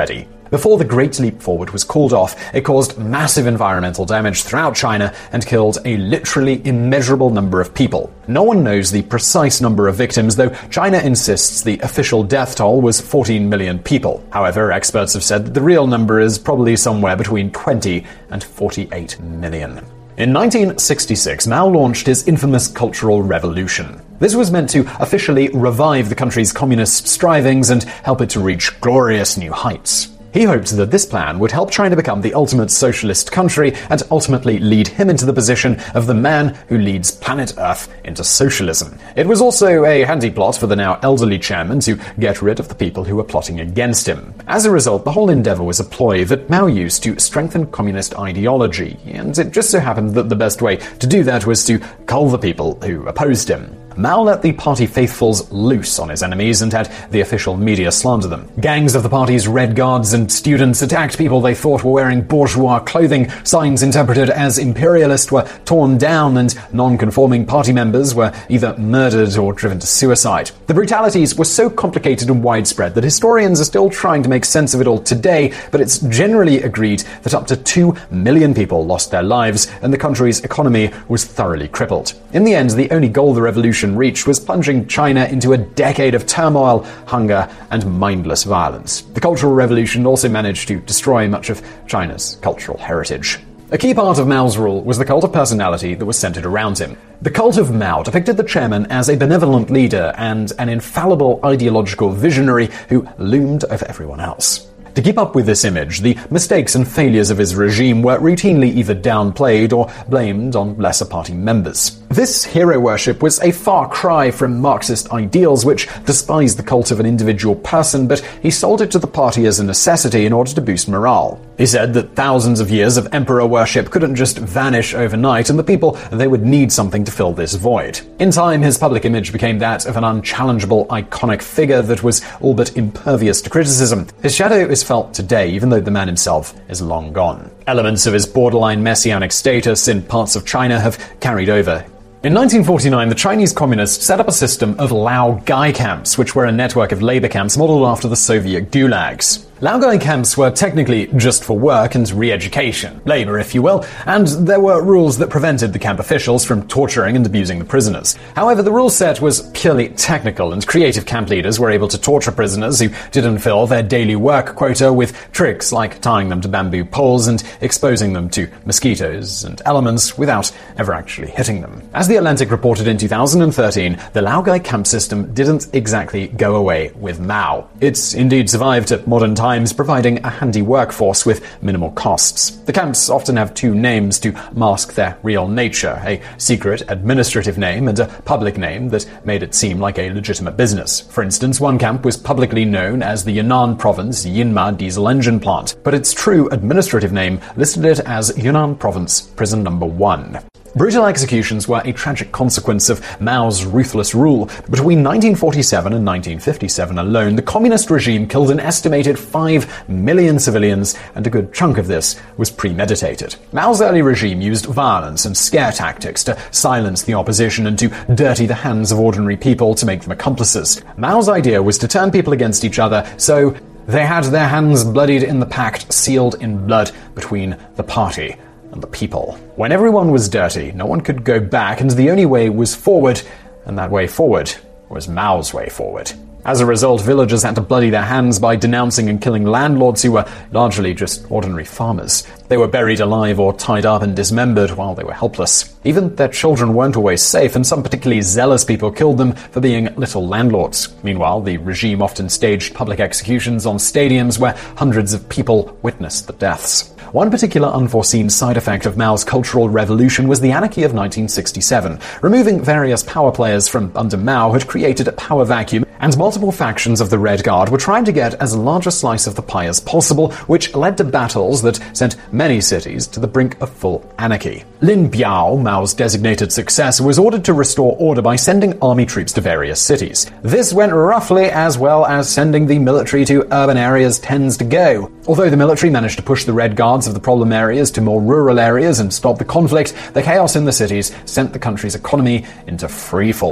Before the Great Leap Forward was called off, it caused massive environmental damage throughout China and killed a literally immeasurable number of people. No one knows the precise number of victims, though China insists the official death toll was fourteen million people. However, experts have said that the real number is probably somewhere between twenty and forty-eight million. In nineteen sixty-six, Mao launched his infamous Cultural Revolution. This was meant to officially revive the country's communist strivings and help it to reach glorious new heights. He hoped that this plan would help China become the ultimate socialist country and ultimately lead him into the position of the man who leads planet Earth into socialism. It was also a handy plot for the now elderly chairman to get rid of the people who were plotting against him. As a result, the whole endeavor was a ploy that Mao used to strengthen communist ideology, and it just so happened that the best way to do that was to cull the people who opposed him. Mao let the party faithfuls loose on his enemies and had the official media slander them. Gangs of the party's Red Guards and students attacked people they thought were wearing bourgeois clothing. Signs interpreted as imperialist were torn down, and non-conforming party members were either murdered or driven to suicide. The brutalities were so complicated and widespread that historians are still trying to make sense of it all today, but it's generally agreed that up to two million people lost their lives and the country's economy was thoroughly crippled. In the end, the only goal the revolution reached was plunging China into a decade of turmoil, hunger, and mindless violence. The Cultural Revolution also managed to destroy much of China's cultural heritage. A key part of Mao's rule was the cult of personality that was centered around him. The cult of Mao depicted the chairman as a benevolent leader and an infallible ideological visionary who loomed over everyone else. To keep up with this image, the mistakes and failures of his regime were routinely either downplayed or blamed on lesser party members. This hero worship was a far cry from Marxist ideals, which despised the cult of an individual person, but he sold it to the party as a necessity in order to boost morale. He said that thousands of years of emperor worship couldn't just vanish overnight, and the people, they would need something to fill this void. In time, his public image became that of an unchallengeable, iconic figure that was all but impervious to criticism. His shadow is felt today, even though the man himself is long gone. Elements of his borderline messianic status in parts of China have carried over. In nineteen forty-nine, the Chinese communists set up a system of Laogai camps, which were a network of labor camps modeled after the Soviet gulags. Laogai camps were technically just for work and re-education, labor if you will, and there were rules that prevented the camp officials from torturing and abusing the prisoners. However, the rule set was purely technical, and creative camp leaders were able to torture prisoners who didn't fill their daily work quota with tricks like tying them to bamboo poles and exposing them to mosquitoes and elements without ever actually hitting them. As The Atlantic reported in two thousand thirteen, the Laogai camp system didn't exactly go away with Mao. It's indeed survived at modern times, providing a handy workforce with minimal costs. The camps often have two names to mask their real nature, a secret administrative name and a public name that made it seem like a legitimate business. For instance, one camp was publicly known as the Yunnan Province Yinma Diesel Engine Plant, but its true administrative name listed it as Yunnan Province Prison Number One. Brutal executions were a tragic consequence of Mao's ruthless rule. Between nineteen forty-seven and nineteen fifty-seven alone, the communist regime killed an estimated five million civilians, and a good chunk of this was premeditated. Mao's early regime used violence and scare tactics to silence the opposition and to dirty the hands of ordinary people to make them accomplices. Mao's idea was to turn people against each other, so they had their hands bloodied in the pact sealed in blood between the party and the people. When everyone was dirty, no one could go back, and the only way was forward, and that way forward was Mao's way forward. As a result, villagers had to bloody their hands by denouncing and killing landlords who were largely just ordinary farmers. They were buried alive or tied up and dismembered while they were helpless. Even their children weren't always safe, and some particularly zealous people killed them for being little landlords. Meanwhile, the regime often staged public executions on stadiums where hundreds of people witnessed the deaths. One particular unforeseen side effect of Mao's Cultural Revolution was the Anarchy of nineteen sixty-seven. Removing various power players from under Mao had created a power vacuum, and multiple factions of the Red Guard were trying to get as large a slice of the pie as possible, which led to battles that sent many cities to the brink of full anarchy. Lin Biao, Mao's designated successor, was ordered to restore order by sending army troops to various cities. This went roughly as well as sending the military to urban areas tends to go. Although the military managed to push the Red Guards of the problem areas to more rural areas and stop the conflict, the chaos in the cities sent the country's economy into free fall.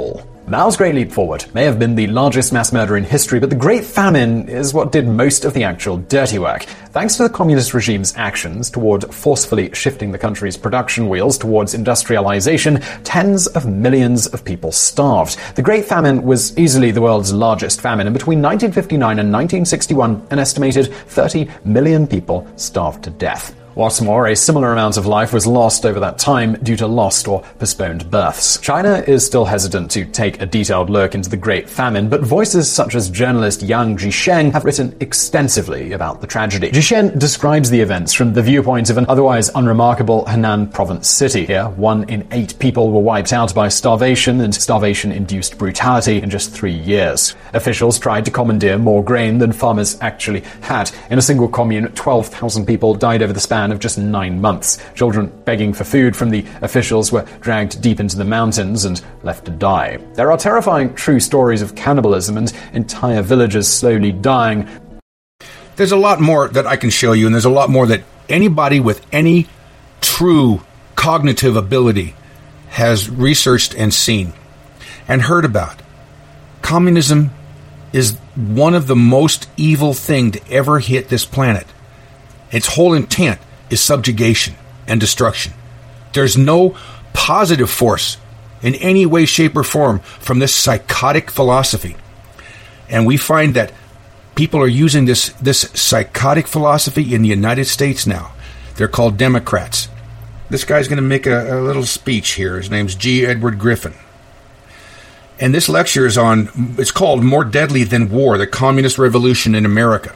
Mao's Great Leap Forward may have been the largest mass murder in history, but the Great Famine is what did most of the actual dirty work. Thanks to the communist regime's actions toward forcefully shifting the country's production wheels towards industrialization, tens of millions of people starved. The Great Famine was easily the world's largest famine, and between nineteen fifty-nine and nineteen sixty-one, an estimated thirty million people starved to death. What's more, a similar amount of life was lost over that time due to lost or postponed births. China is still hesitant to take a detailed look into the Great Famine, but voices such as journalist Yang Jisheng have written extensively about the tragedy. Jisheng describes the events from the viewpoint of an otherwise unremarkable Henan province city. Here, one in eight people were wiped out by starvation and starvation-induced brutality in just three years. Officials tried to commandeer more grain than farmers actually had. In a single commune, twelve thousand people died over the span of just nine months. Children begging for food from the officials were dragged deep into the mountains and left to die. There are terrifying true stories of cannibalism and entire villages slowly dying. There's a lot more that I can show you, and there's a lot more that anybody with any true cognitive ability has researched and seen and heard about. Communism is one of the most evil thing to ever hit this planet. Its whole intent is subjugation and destruction. There's no positive force in any way, shape, or form from this psychotic philosophy. And we find that people are using this, this psychotic philosophy in the United States now. They're called Democrats. This guy's going to make a, a little speech here. His name's G. Edward Griffin. And this lecture is on, it's called More Deadly Than War, the Communist Revolution in America.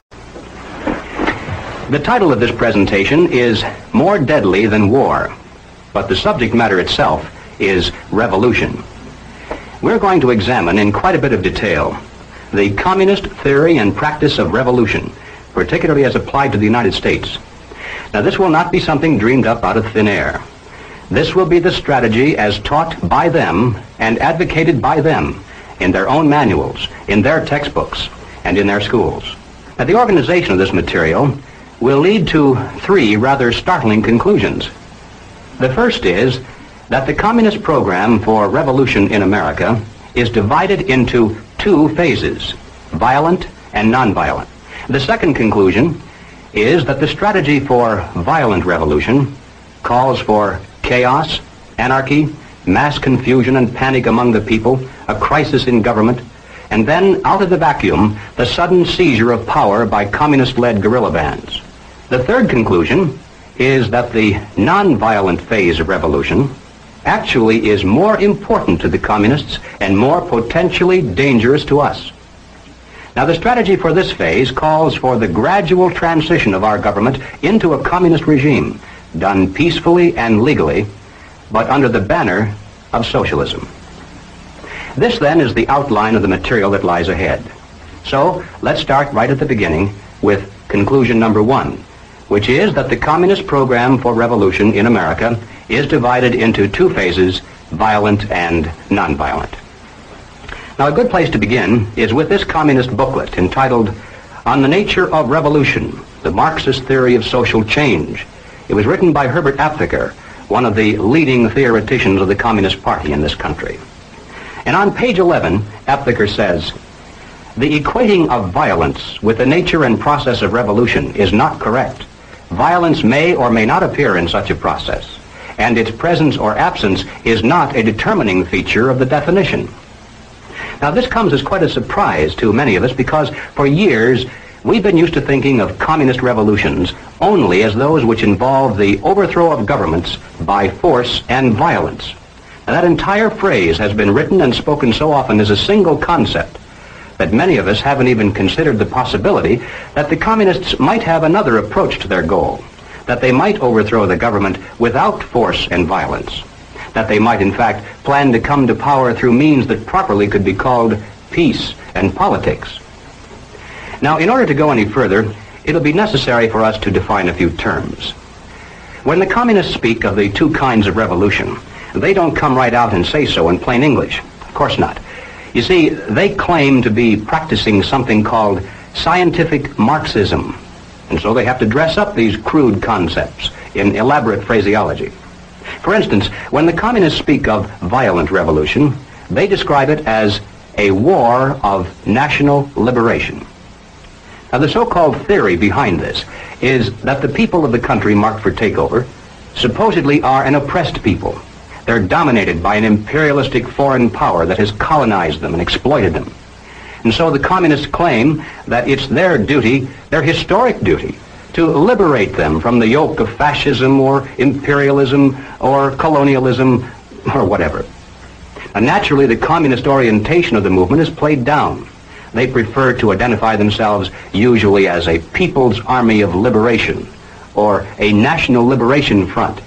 The title of this presentation is More Deadly Than War, but the subject matter itself is revolution. We're going to examine in quite a bit of detail the communist theory and practice of revolution, particularly as applied to the United States. Now, this will not be something dreamed up out of thin air. This will be the strategy as taught by them and advocated by them in their own manuals, in their textbooks, and in their schools. Now, the organization of this material will lead to three rather startling conclusions. The first is that the communist program for revolution in America is divided into two phases, violent and nonviolent. The second conclusion is that the strategy for violent revolution calls for chaos, anarchy, mass confusion and panic among the people, a crisis in government, and then, out of the vacuum, the sudden seizure of power by communist-led guerrilla bands. The third conclusion is that the non-violent phase of revolution actually is more important to the communists and more potentially dangerous to us. Now, the strategy for this phase calls for the gradual transition of our government into a communist regime, done peacefully and legally, but under the banner of socialism. This, then, is the outline of the material that lies ahead. So, let's start right at the beginning with conclusion number one, which is that the communist program for revolution in America is divided into two phases, violent and nonviolent. Now, a good place to begin is with this communist booklet entitled On the Nature of Revolution, the Marxist Theory of Social Change. It was written by Herbert Aptheker, one of the leading theoreticians of the Communist Party in this country. And on page eleven, Aptheker says, "The equating of violence with the nature and process of revolution is not correct. Violence may or may not appear in such a process, and its presence or absence is not a determining feature of the definition." Now, this comes as quite a surprise to many of us because for years we've been used to thinking of communist revolutions only as those which involve the overthrow of governments by force and violence. Now, that entire phrase has been written and spoken so often as a single concept that many of us haven't even considered the possibility that the communists might have another approach to their goal, that they might overthrow the government without force and violence, that they might in fact plan to come to power through means that properly could be called peace and politics. Now, in order to go any further, it'll be necessary for us to define a few terms. When the communists speak of the two kinds of revolution, they don't come right out and say so in plain English. Of course not. You see, they claim to be practicing something called scientific Marxism, and so they have to dress up these crude concepts in elaborate phraseology. For instance, when the communists speak of violent revolution, they describe it as a war of national liberation. Now, the so-called theory behind this is that the people of the country marked for takeover supposedly are an oppressed people. They're dominated by an imperialistic foreign power that has colonized them and exploited them. And so the communists claim that it's their duty, their historic duty, to liberate them from the yoke of fascism or imperialism or colonialism or whatever. Now, naturally, the communist orientation of the movement is played down. They prefer to identify themselves usually as a People's Army of Liberation or a National Liberation Front.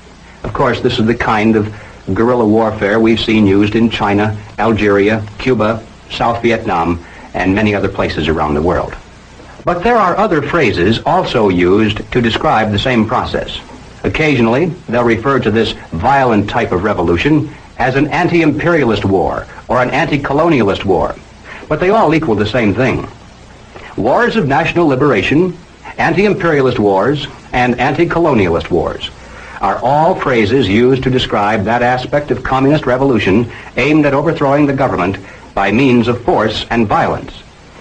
Of course, this is the kind of guerrilla warfare we've seen used in China, Algeria, Cuba, South Vietnam, and many other places around the world. But there are other phrases also used to describe the same process. Occasionally, they'll refer to this violent type of revolution as an anti-imperialist war or an anti-colonialist war. But they all equal the same thing. Wars of national liberation, anti-imperialist wars, and anti-colonialist wars are all phrases used to describe that aspect of communist revolution aimed at overthrowing the government by means of force and violence.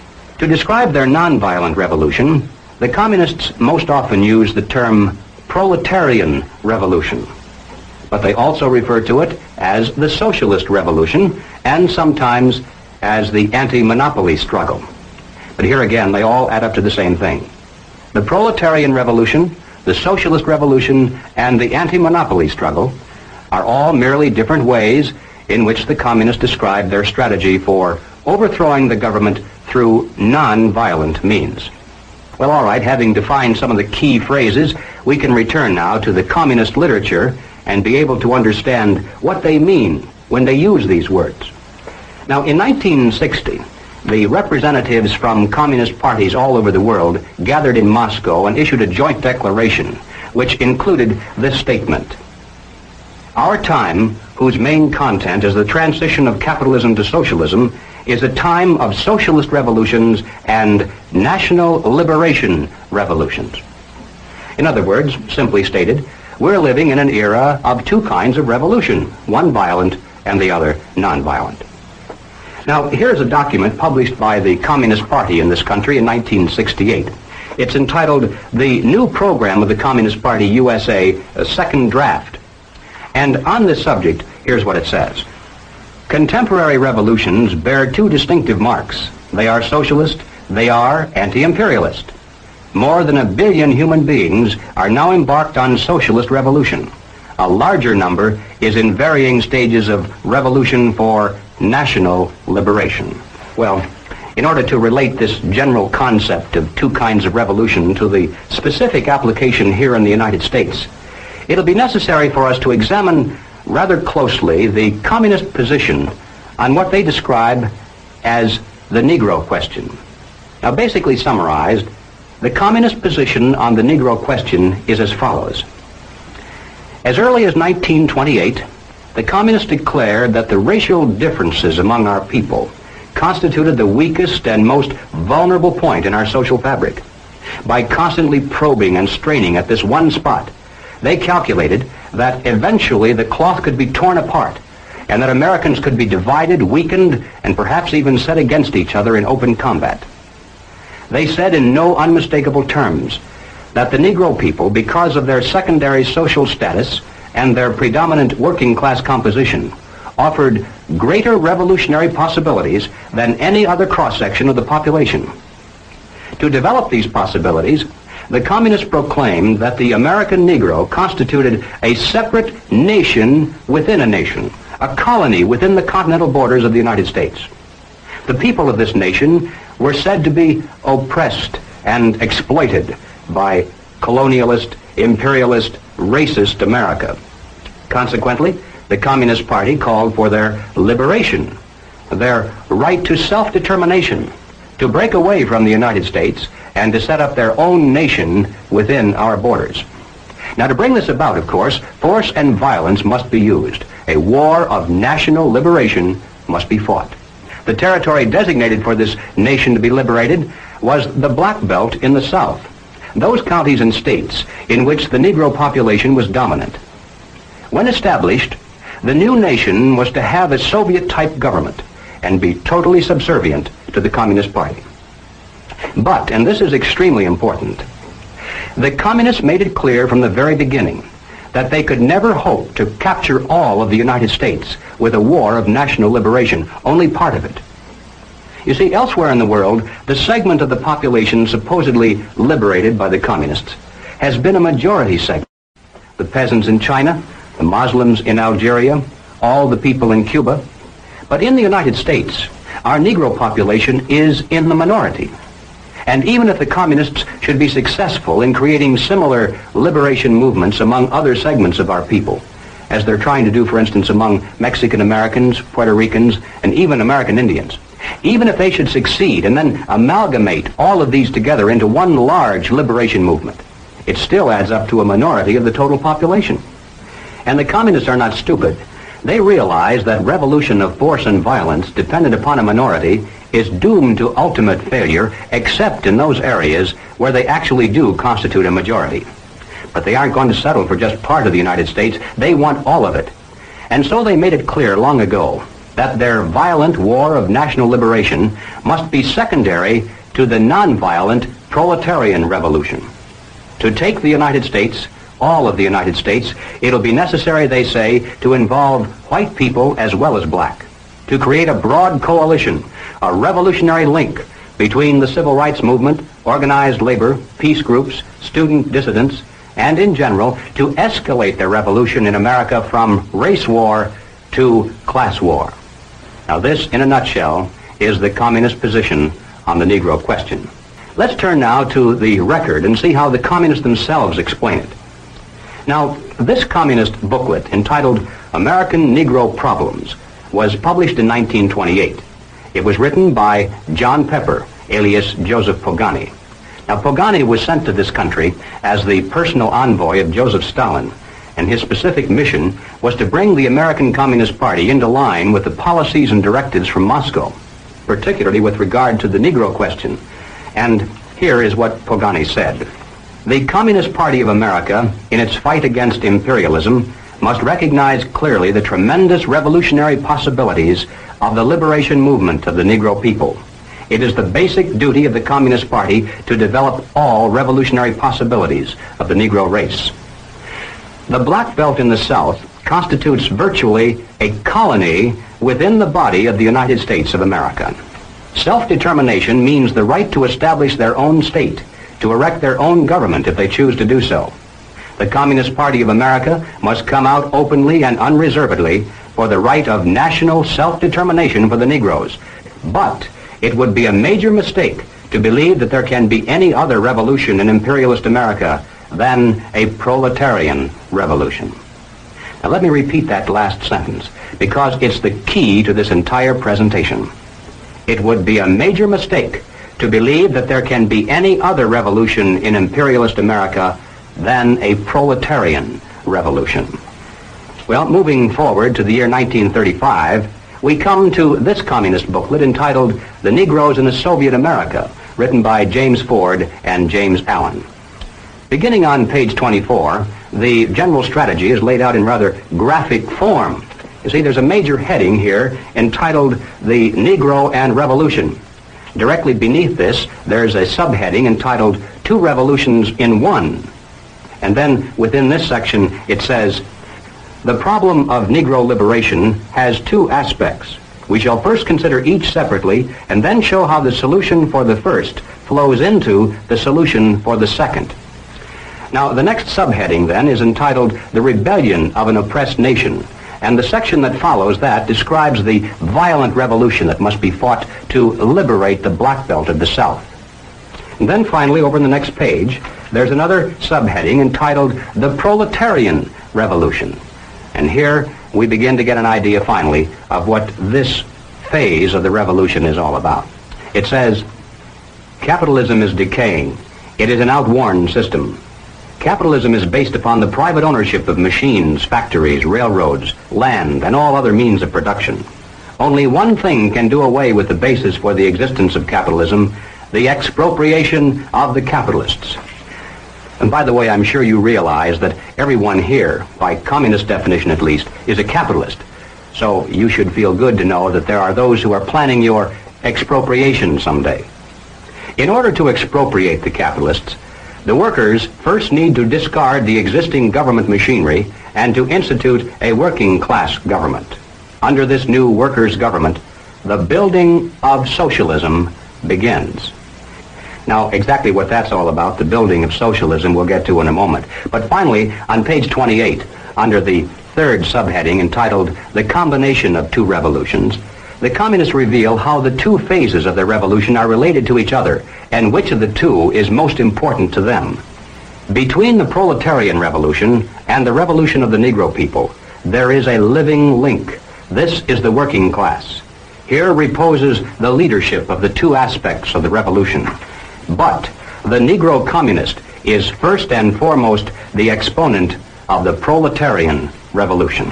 To describe their nonviolent revolution, the communists most often use the term proletarian revolution, but they also refer to it as the socialist revolution and sometimes as the anti-monopoly struggle. But here again, they all add up to the same thing. The proletarian revolution, the socialist revolution, and the anti-monopoly struggle are all merely different ways in which the communists describe their strategy for overthrowing the government through non-violent means. Well, all right, having defined some of the key phrases, we can return now to the communist literature and be able to understand what they mean when they use these words. Now, in nineteen sixty, the representatives from communist parties all over the world gathered in Moscow and issued a joint declaration which included this statement: "Our time, whose main content is the transition of capitalism to socialism, is a time of socialist revolutions and national liberation revolutions." In other words, simply stated, we're living in an era of two kinds of revolution, one violent and the other nonviolent. Now, here's a document published by the Communist Party in this country in nineteen sixty-eight. It's entitled "The New Program of the Communist Party U S A, a Second Draft." And on this subject, here's what it says. Contemporary revolutions bear two distinctive marks. They are socialist, they are anti-imperialist. More than a billion human beings are now embarked on socialist revolution. A larger number is in varying stages of revolution for national liberation. Well, in order to relate this general concept of two kinds of revolution to the specific application here in the United States, it'll be necessary for us to examine rather closely the communist position on what they describe as the Negro question. Now, basically summarized, the communist position on the Negro question is as follows. As early as nineteen twenty-eight, the communists declared that the racial differences among our people constituted the weakest and most vulnerable point in our social fabric. By constantly probing and straining at this one spot, they calculated that eventually the cloth could be torn apart and that Americans could be divided, weakened, and perhaps even set against each other in open combat. They said in no unmistakable terms that the Negro people, because of their secondary social status and their predominant working class composition, offered greater revolutionary possibilities than any other cross-section of the population. To develop these possibilities, the communists proclaimed that the American Negro constituted a separate nation within a nation, a colony within the continental borders of the United States. The people of this nation were said to be oppressed and exploited by colonialist, imperialist, racist America. Consequently, the Communist Party called for their liberation, their right to self-determination, to break away from the United States and to set up their own nation within our borders. Now, to bring this about, of course, force and violence must be used. A war of national liberation must be fought. The territory designated for this nation to be liberated was the Black Belt in the South, those counties and states in which the Negro population was dominant. When established, The new nation was to have a Soviet-type government and be totally subservient to the Communist Party. But, and this is extremely important, the Communists made it clear from the very beginning that they could never hope to capture all of the United States with a war of national liberation, only part of it. You see, elsewhere in the world, the segment of the population supposedly liberated by the Communists has been a majority segment. The peasants in China, the Muslims in Algeria, all the people in Cuba. But in the United States, our Negro population is in the minority. And even if the Communists should be successful in creating similar liberation movements among other segments of our people, as they're trying to do, for instance, among Mexican Americans, Puerto Ricans, and even American Indians, even if they should succeed and then amalgamate all of these together into one large liberation movement, it still adds up to a minority of the total population. And the Communists are not stupid. They realize that revolution of force and violence dependent upon a minority is doomed to ultimate failure, except in those areas where they actually do constitute a majority. But they aren't going to settle for just part of the United States. They want all of it. And so they made it clear long ago that their violent war of national liberation must be secondary to the nonviolent proletarian revolution. To take the United States, all of the United States, it'll be necessary, they say, to involve white people as well as black, to create a broad coalition, a revolutionary link between the civil rights movement, organized labor, peace groups, student dissidents, and in general, to escalate the revolution in America from race war to class war. Now this, in a nutshell, is the Communist position on the Negro question. Let's turn now to the record and see how the Communists themselves explain it. Now, this Communist booklet, entitled American Negro Problems, was published in nineteen twenty-eight. It was written by John Pepper, alias Joseph Pogany. Now, Pogany was sent to this country as the personal envoy of Joseph Stalin, and his specific mission was to bring the American Communist Party into line with the policies and directives from Moscow, particularly with regard to the Negro question. And here is what Pogany said. The Communist Party of America, in its fight against imperialism, must recognize clearly the tremendous revolutionary possibilities of the liberation movement of the Negro people. It is the basic duty of the Communist Party to develop all revolutionary possibilities of the Negro race. The Black Belt in the South constitutes virtually a colony within the body of the United States of America. Self-determination means the right to establish their own state, to erect their own government if they choose to do so. The Communist Party of America must come out openly and unreservedly for the right of national self-determination for the Negroes. But it would be a major mistake to believe that there can be any other revolution in imperialist America than a proletarian revolution. Now let me repeat that last sentence, because it's the key to this entire presentation. It would be a major mistake to believe that there can be any other revolution in imperialist America than a proletarian revolution. Well, moving forward to the year nineteen thirty-five, we come to this communist booklet entitled The Negroes in the Soviet America, written by James Ford and James Allen. Beginning on page twenty-four, the general strategy is laid out in rather graphic form. You see, there's a major heading here entitled The Negro and Revolution. Directly beneath this, there's a subheading entitled Two Revolutions in One. And then within this section, it says, the problem of Negro liberation has two aspects. We shall first consider each separately and then show how the solution for the first flows into the solution for the second. Now, the next subheading then is entitled The Rebellion of an Oppressed Nation. And the section that follows that describes the violent revolution that must be fought to liberate the Black Belt of the South. And then finally, over in the next page, there's another subheading entitled The Proletarian Revolution. And here we begin to get an idea finally of what this phase of the revolution is all about. It says, capitalism is decaying. It is an outworn system. Capitalism is based upon the private ownership of machines, factories, railroads, land, and all other means of production. Only one thing can do away with the basis for the existence of capitalism, the expropriation of the capitalists. And by the way, I'm sure you realize that everyone here, by communist definition at least, is a capitalist. So you should feel good to know that there are those who are planning your expropriation someday. In order to expropriate the capitalists, the workers first need to discard the existing government machinery and to institute a working class government. Under this new workers' government, the building of socialism begins. Now, exactly what that's all about, the building of socialism, we'll get to in a moment. But finally, on page twenty-eight, under the third subheading entitled The Combination of Two Revolutions, the communists reveal how the two phases of their revolution are related to each other and which of the two is most important to them. Between the proletarian revolution and the revolution of the Negro people, there is a living link. This is the working class. Here reposes the leadership of the two aspects of the revolution. But the Negro communist is first and foremost the exponent of the proletarian revolution.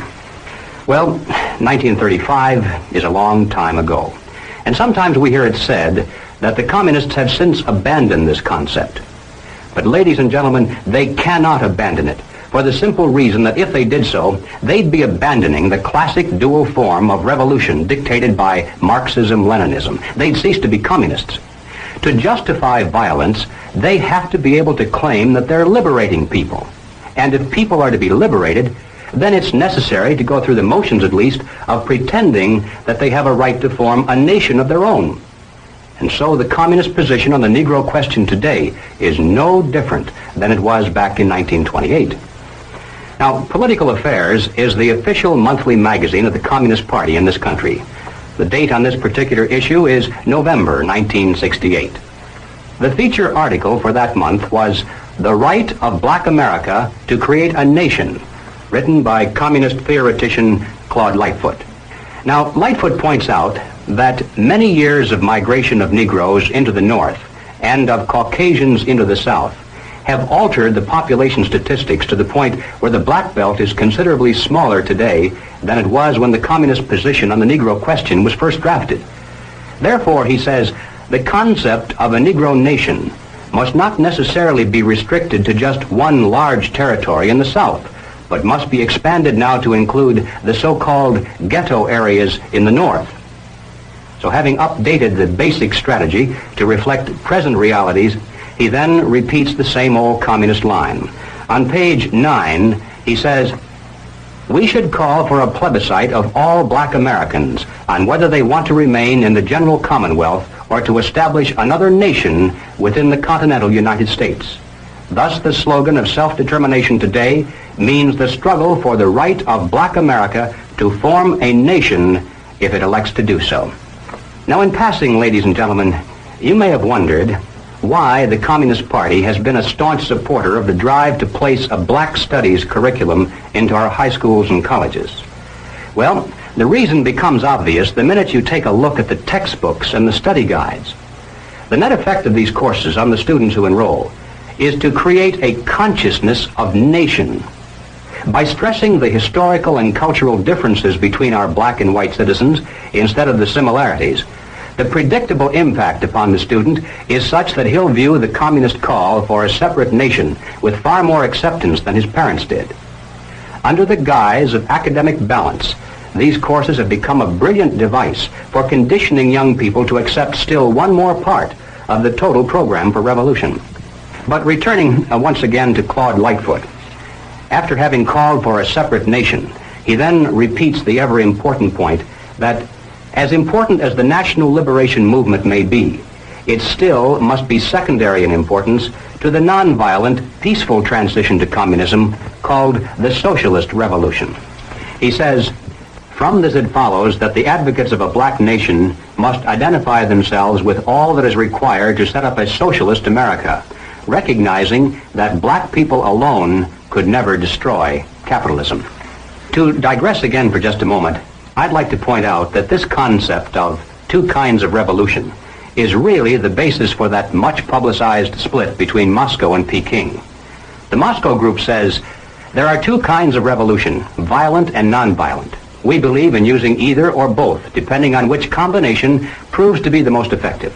Well, nineteen thirty-five is a long time ago, and sometimes we hear it said that the communists have since abandoned this concept. But ladies and gentlemen, they cannot abandon it, for the simple reason that if they did so, they'd be abandoning the classic dual form of revolution dictated by Marxism-Leninism. They'd cease to be communists. To justify violence, they have to be able to claim that they're liberating people. And if people are to be liberated, then it's necessary to go through the motions, at least, of pretending that they have a right to form a nation of their own. And so the communist position on the Negro question today is no different than it was back in nineteen twenty-eight. Now, Political Affairs is the official monthly magazine of the Communist Party in this country. The date on this particular issue is November nineteen sixty-eight. The feature article for that month was The Right of Black America to Create a Nation, written by communist theoretician Claude Lightfoot. Now, Lightfoot points out that many years of migration of Negroes into the North and of Caucasians into the South have altered the population statistics to the point where the black belt is considerably smaller today than it was when the communist position on the Negro question was first drafted. Therefore, he says, the concept of a Negro nation must not necessarily be restricted to just one large territory in the South, but must be expanded now to include the so-called ghetto areas in the North. So having updated the basic strategy to reflect present realities, he then repeats the same old communist line. On page nine, he says, we should call for a plebiscite of all black Americans on whether they want to remain in the general Commonwealth or to establish another nation within the continental United States. Thus, the slogan of self-determination today means the struggle for the right of black America to form a nation if it elects to do so. Now, in passing, ladies and gentlemen, you may have wondered why the Communist Party has been a staunch supporter of the drive to place a black studies curriculum into our high schools and colleges. Well, the reason becomes obvious the minute you take a look at the textbooks and the study guides. The net effect of these courses on the students who enroll is to create a consciousness of nation. By stressing the historical and cultural differences between our black and white citizens instead of the similarities, the predictable impact upon the student is such that he'll view the communist call for a separate nation with far more acceptance than his parents did. Under the guise of academic balance, these courses have become a brilliant device for conditioning young people to accept still one more part of the total program for revolution. But returning uh, once again to Claude Lightfoot, after having called for a separate nation, he then repeats the ever-important point that as important as the national liberation movement may be, it still must be secondary in importance to the nonviolent, peaceful transition to communism called the socialist revolution. He says, from this it follows that the advocates of a black nation must identify themselves with all that is required to set up a socialist America, recognizing that black people alone could never destroy capitalism. To digress again for just a moment, I'd like to point out that this concept of two kinds of revolution is really the basis for that much publicized split between Moscow and Peking. The Moscow group says there are two kinds of revolution, violent and nonviolent. We believe in using either or both, depending on which combination proves to be the most effective.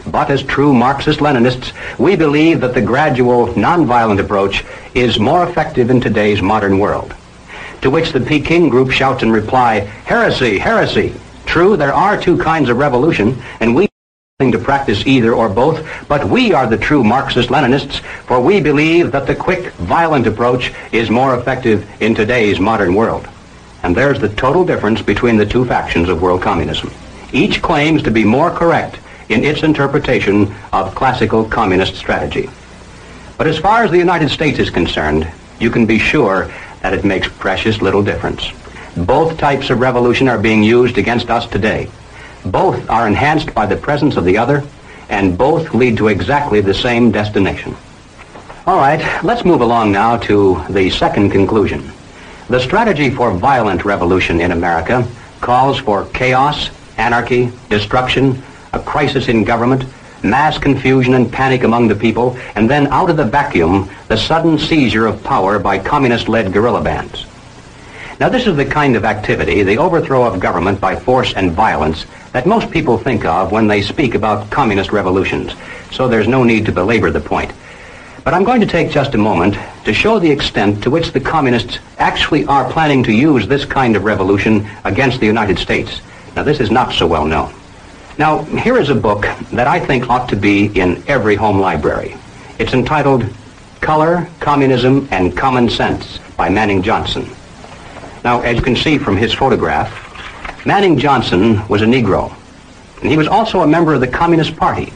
But as true Marxist-Leninists, we believe that the gradual, nonviolent approach is more effective in today's modern world. To which the Peking group shouts in reply, heresy, heresy. True, there are two kinds of revolution, and we are to practice either or both, but we are the true Marxist-Leninists, for we believe that the quick, violent approach is more effective in today's modern world. And there's the total difference between the two factions of world communism. Each claims to be more correct in its interpretation of classical communist strategy. But as far as the United States is concerned, you can be sure that it makes precious little difference. Both types of revolution are being used against us today. Both are enhanced by the presence of the other, and both lead to exactly the same destination. All right, let's move along now to the second conclusion. The strategy for violent revolution in America calls for chaos, anarchy, destruction, a crisis in government, mass confusion and panic among the people, and then out of the vacuum, the sudden seizure of power by communist-led guerrilla bands. Now, this is the kind of activity, the overthrow of government by force and violence, that most people think of when they speak about communist revolutions, so there's no need to belabor the point. But I'm going to take just a moment to show the extent to which the communists actually are planning to use this kind of revolution against the United States. Now, this is not so well known. Now, here is a book that I think ought to be in every home library. It's entitled Color, Communism, and Common Sense by Manning Johnson. Now, as you can see from his photograph, Manning Johnson was a Negro, and he was also a member of the Communist Party.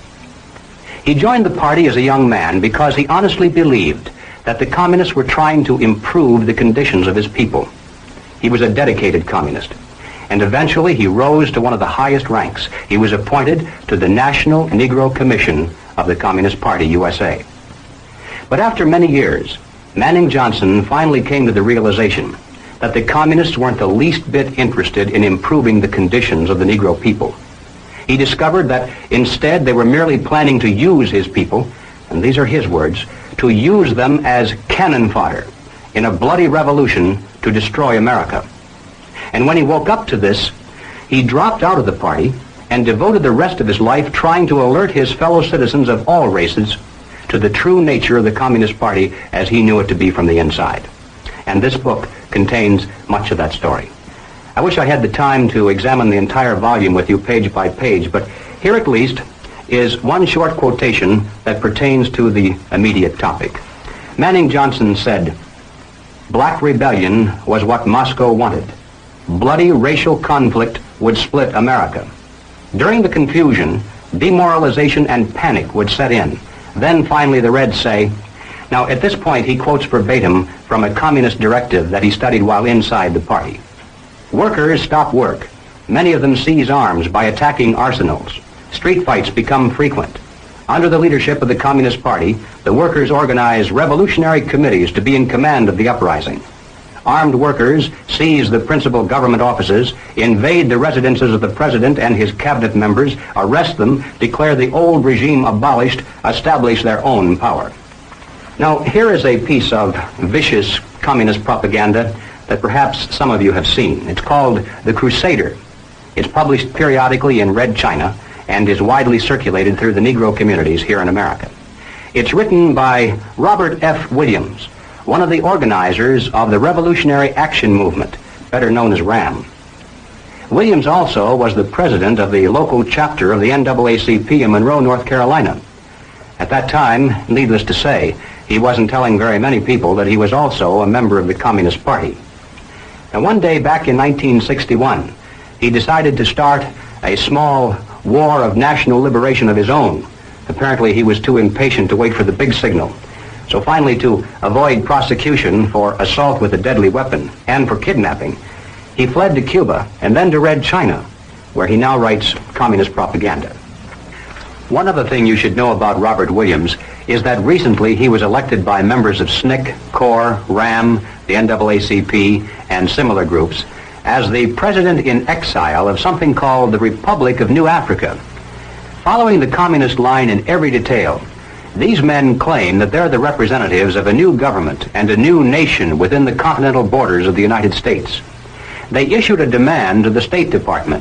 He joined the party as a young man because he honestly believed that the communists were trying to improve the conditions of his people. He was a dedicated communist, and eventually he rose to one of the highest ranks. He was appointed to the National Negro Commission of the Communist Party, U S A. But after many years, Manning Johnson finally came to the realization that the communists weren't the least bit interested in improving the conditions of the Negro people. He discovered that instead they were merely planning to use his people, and these are his words, to use them as cannon fodder in a bloody revolution to destroy America. And when he woke up to this, he dropped out of the party and devoted the rest of his life trying to alert his fellow citizens of all races to the true nature of the Communist Party as he knew it to be from the inside. And this book contains much of that story. I wish I had the time to examine the entire volume with you page by page, but here at least is one short quotation that pertains to the immediate topic. Manning Johnson said, "Black rebellion was what Moscow wanted. Bloody racial conflict would split America. During the confusion, demoralization and panic would set in. Then finally the Reds say," now at this point he quotes verbatim from a communist directive that he studied while inside the party. "Workers stop work. Many of them seize arms by attacking arsenals. Street fights become frequent. Under the leadership of the Communist Party, the workers organize revolutionary committees to be in command of the uprising. Armed workers seize the principal government offices, invade the residences of the president and his cabinet members, arrest them, declare the old regime abolished, establish their own power." Now, here is a piece of vicious communist propaganda that perhaps some of you have seen. It's called The Crusader. It's published periodically in Red China and is widely circulated through the Negro communities here in America. It's written by Robert F. Williams, one of the organizers of the Revolutionary Action Movement, better known as RAM. Williams also was the president of the local chapter of the N double A C P in Monroe, North Carolina. At that time, needless to say, he wasn't telling very many people that he was also a member of the Communist Party. And one day back in nineteen sixty-one, he decided to start a small war of national liberation of his own. Apparently he was too impatient to wait for the big signal. So finally, to avoid prosecution for assault with a deadly weapon and for kidnapping, he fled to Cuba and then to Red China, where he now writes communist propaganda. One other thing you should know about Robert Williams is that recently he was elected by members of S N C C, CORE, RAM, the N double A C P, and similar groups as the president in exile of something called the Republic of New Africa. Following the communist line in every detail, these men claim that they're the representatives of a new government and a new nation within the continental borders of the United States. They issued a demand to the State Department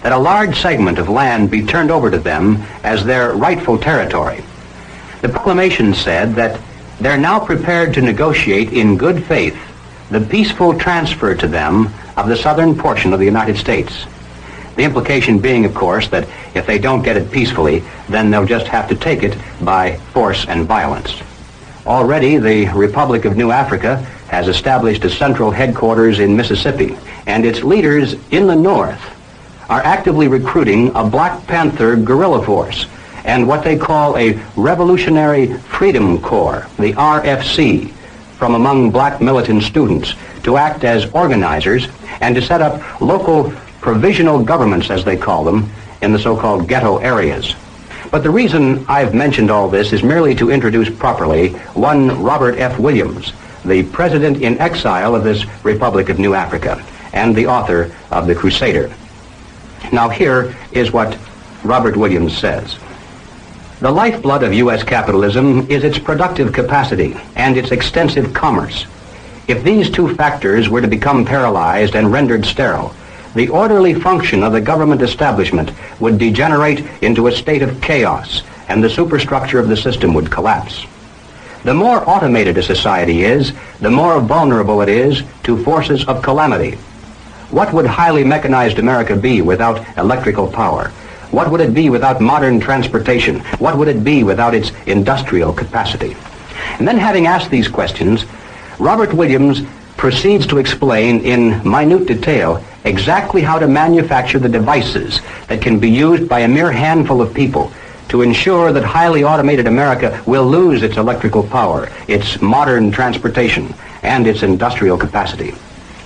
that a large segment of land be turned over to them as their rightful territory. The proclamation said that they're now prepared to negotiate in good faith the peaceful transfer to them of the southern portion of the United States. The implication being, of course, that if they don't get it peacefully, then they'll just have to take it by force and violence. Already, the Republic of New Africa has established a central headquarters in Mississippi, and its leaders in the north are actively recruiting a Black Panther guerrilla force and what they call a Revolutionary Freedom Corps, the R F C, from among black militant students to act as organizers and to set up local provisional governments, as they call them, in the so-called ghetto areas. But the reason I've mentioned all this is merely to introduce properly one Robert F. Williams, the president in exile of this Republic of New Africa and the author of The Crusader. Now here is what Robert Williams says. The lifeblood of U S capitalism is its productive capacity and its extensive commerce. If these two factors were to become paralyzed and rendered sterile, the orderly function of the government establishment would degenerate into a state of chaos, and the superstructure of the system would collapse. The more automated a society is, the more vulnerable it is to forces of calamity. What would highly mechanized America be without electrical power? What would it be without modern transportation? What would it be without its industrial capacity? And then, having asked these questions, Robert Williams proceeds to explain in minute detail exactly how to manufacture the devices that can be used by a mere handful of people to ensure that highly automated America will lose its electrical power, its modern transportation, and its industrial capacity.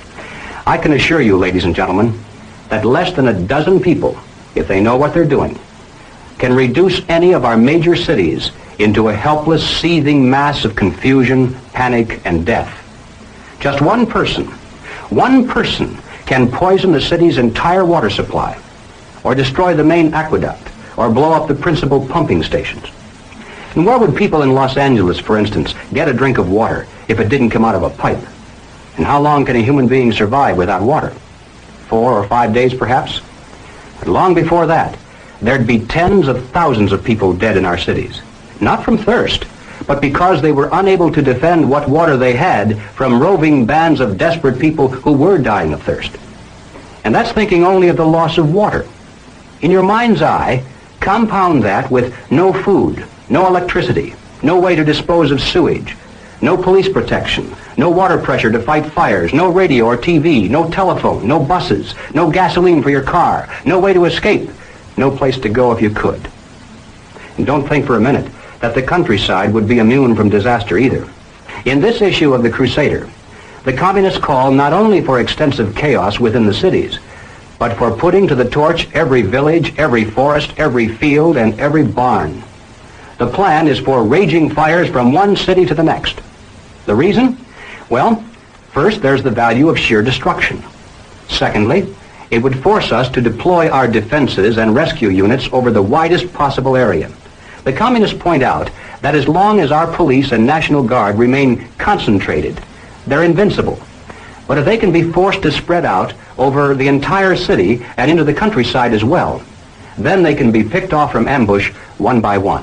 I can assure you, ladies and gentlemen, that less than a dozen people, if they know what they're doing, can reduce any of our major cities into a helpless, seething mass of confusion, panic, and death. Just one person, one person can poison the city's entire water supply, or destroy the main aqueduct, or blow up the principal pumping stations. And where would people in Los Angeles, for instance, get a drink of water if it didn't come out of a pipe? And how long can a human being survive without water? Four or five days, perhaps? But long before that, there'd be tens of thousands of people dead in our cities. Not from thirst, but because they were unable to defend what water they had from roving bands of desperate people who were dying of thirst. And that's thinking only of the loss of water. In your mind's eye, compound that with no food, no electricity, no way to dispose of sewage, no police protection, no water pressure to fight fires, no radio or T V, no telephone, no buses, no gasoline for your car, no way to escape, no place to go if you could. And don't think for a minute that the countryside would be immune from disaster either. In this issue of The Crusader, the communists call not only for extensive chaos within the cities, but for putting to the torch every village, every forest, every field, and every barn. The plan is for raging fires from one city to the next. The reason? Well, first, there's the value of sheer destruction. Secondly, it would force us to deploy our defenses and rescue units over the widest possible area. The communists point out that as long as our police and National Guard remain concentrated, they're invincible. But if they can be forced to spread out over the entire city and into the countryside as well, then they can be picked off from ambush one by one.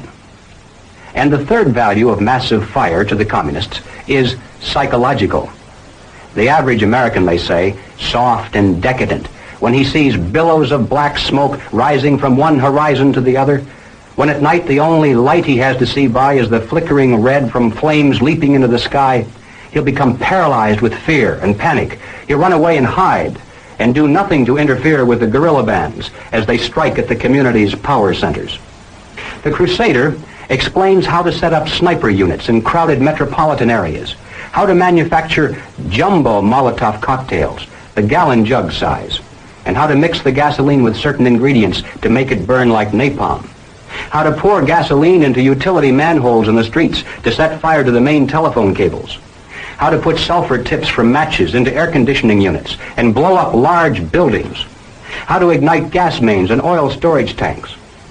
And the third value of massive fire to the communists is psychological. The average American, they say, soft and decadent, when he sees billows of black smoke rising from one horizon to the other, when at night the only light he has to see by is the flickering red from flames leaping into the sky, he'll become paralyzed with fear and panic. He'll run away and hide and do nothing to interfere with the guerrilla bands as they strike at the community's power centers. The Crusader explains how to set up sniper units in crowded metropolitan areas, how to manufacture jumbo Molotov cocktails, the gallon jug size, and how to mix the gasoline with certain ingredients to make it burn like napalm, how to pour gasoline into utility manholes in the streets to set fire to the main telephone cables, how to put sulfur tips from matches into air conditioning units and blow up large buildings, how to ignite gas mains and oil storage tanks.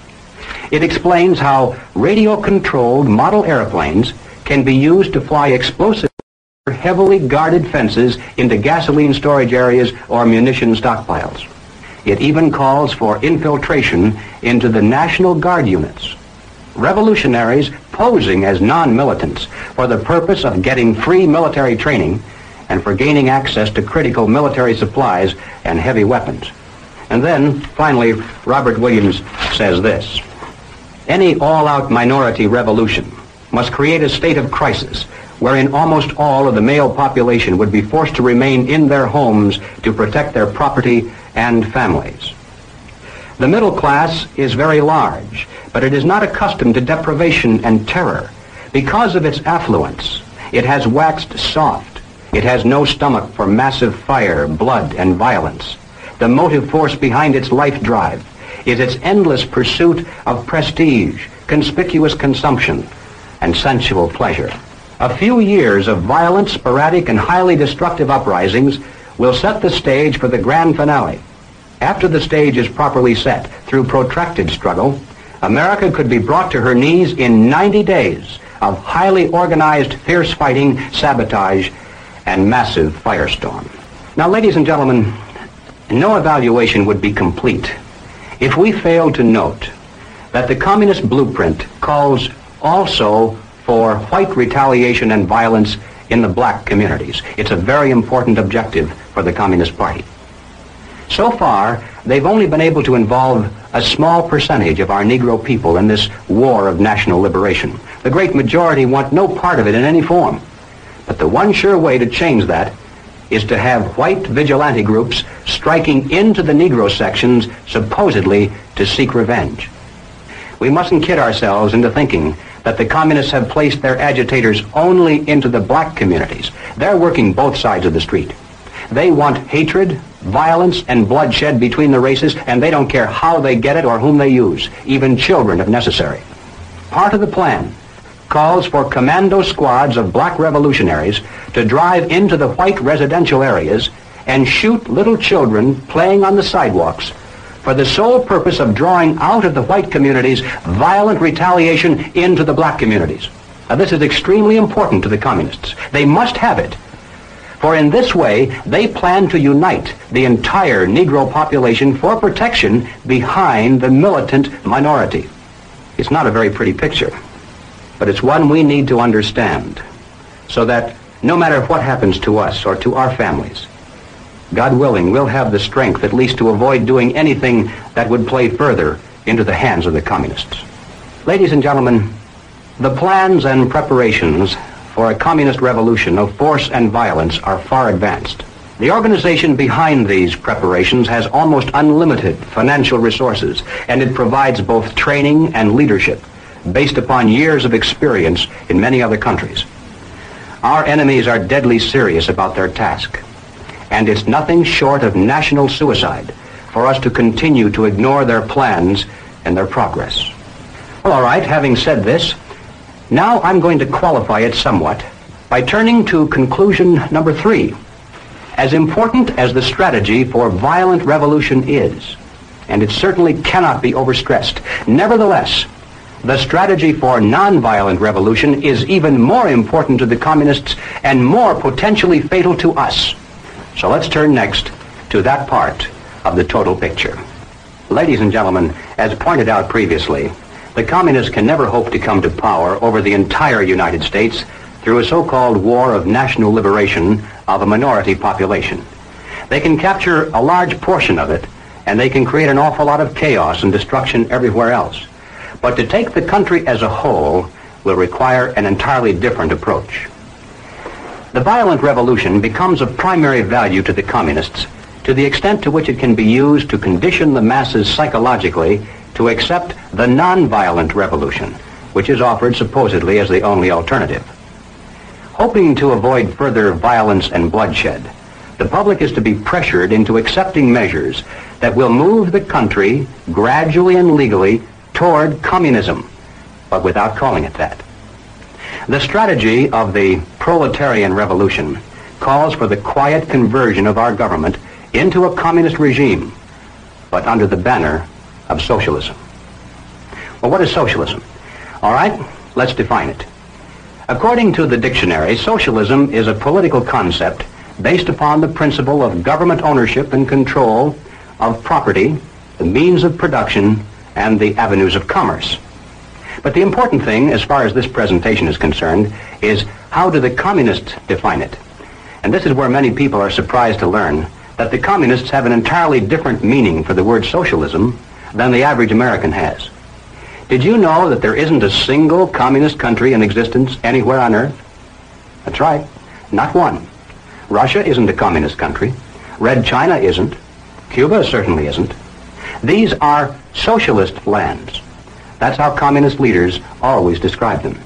It explains how radio-controlled model airplanes can be used to fly explosive heavily guarded fences into gasoline storage areas or munition stockpiles. It even calls for infiltration into the National Guard units. Revolutionaries posing as non-militants for the purpose of getting free military training and for gaining access to critical military supplies and heavy weapons. And then, finally, Robert Williams says this: any all-out minority revolution must create a state of crisis wherein almost all of the male population would be forced to remain in their homes to protect their property and families. The middle class is very large, but it is not accustomed to deprivation and terror. Because of its affluence, it has waxed soft. It has no stomach for massive fire, blood, and violence. The motive force behind its life drive is its endless pursuit of prestige, conspicuous consumption, and sensual pleasure. A few years of violent, sporadic, and highly destructive uprisings will set the stage for the grand finale. After the stage is properly set through protracted struggle, America could be brought to her knees in ninety days of highly organized, fierce fighting, sabotage, and massive firestorm. Now, ladies and gentlemen, no evaluation would be complete if we failed to note that the communist blueprint calls also for white retaliation and violence in the black communities. It's a very important objective for the Communist Party. So far, they've only been able to involve a small percentage of our Negro people in this war of national liberation. The great majority want no part of it in any form. But the one sure way to change that is to have white vigilante groups striking into the Negro sections supposedly to seek revenge. We mustn't kid ourselves into thinking that the communists have placed their agitators only into the black communities. They're working both sides of the street. They want hatred, violence, and bloodshed between the races, and they don't care how they get it or whom they use, even children if necessary. Part of the plan calls for commando squads of black revolutionaries to drive into the white residential areas and shoot little children playing on the sidewalks for the sole purpose of drawing out of the white communities violent retaliation into the black communities. Now, this is extremely important to the communists. They must have it. For in this way, they plan to unite the entire Negro population for protection behind the militant minority. It's not a very pretty picture, but it's one we need to understand so that no matter what happens to us or to our families, God willing, we'll have the strength at least to avoid doing anything that would play further into the hands of the communists. Ladies and gentlemen, the plans and preparations for a communist revolution of force and violence are far advanced. The organization behind these preparations has almost unlimited financial resources, and it provides both training and leadership based upon years of experience in many other countries. Our enemies are deadly serious about their task, and it's nothing short of national suicide for us to continue to ignore their plans and their progress. Well, all right, having said this, now I'm going to qualify it somewhat by turning to conclusion number three. As important as the strategy for violent revolution is, and it certainly cannot be overstressed, nevertheless, the strategy for nonviolent revolution is even more important to the communists and more potentially fatal to us. So let's turn next to that part of the total picture. Ladies and gentlemen, as pointed out previously, the communists can never hope to come to power over the entire United States through a so-called war of national liberation of a minority population. They can capture a large portion of it, and they can create an awful lot of chaos and destruction everywhere else. But to take the country as a whole will require an entirely different approach. The violent revolution becomes of primary value to the communists to the extent to which it can be used to condition the masses psychologically to accept the nonviolent revolution, which is offered supposedly as the only alternative. Hoping to avoid further violence and bloodshed, the public is to be pressured into accepting measures that will move the country gradually and legally toward communism, but without calling it that. The strategy of the proletarian revolution calls for the quiet conversion of our government into a communist regime, but under the banner of socialism. Well, what is socialism? All right, let's define it. According to the dictionary, socialism is a political concept based upon the principle of government ownership and control of property, the means of production, and the avenues of commerce. But the important thing, as far as this presentation is concerned, is how do the communists define it? And this is where many people are surprised to learn that the communists have an entirely different meaning for the word socialism than the average American has. Did you know that there isn't a single communist country in existence anywhere on earth? That's right, not one. Russia isn't a communist country. Red China isn't. Cuba certainly isn't. These are socialist lands. That's how communist leaders always describe them.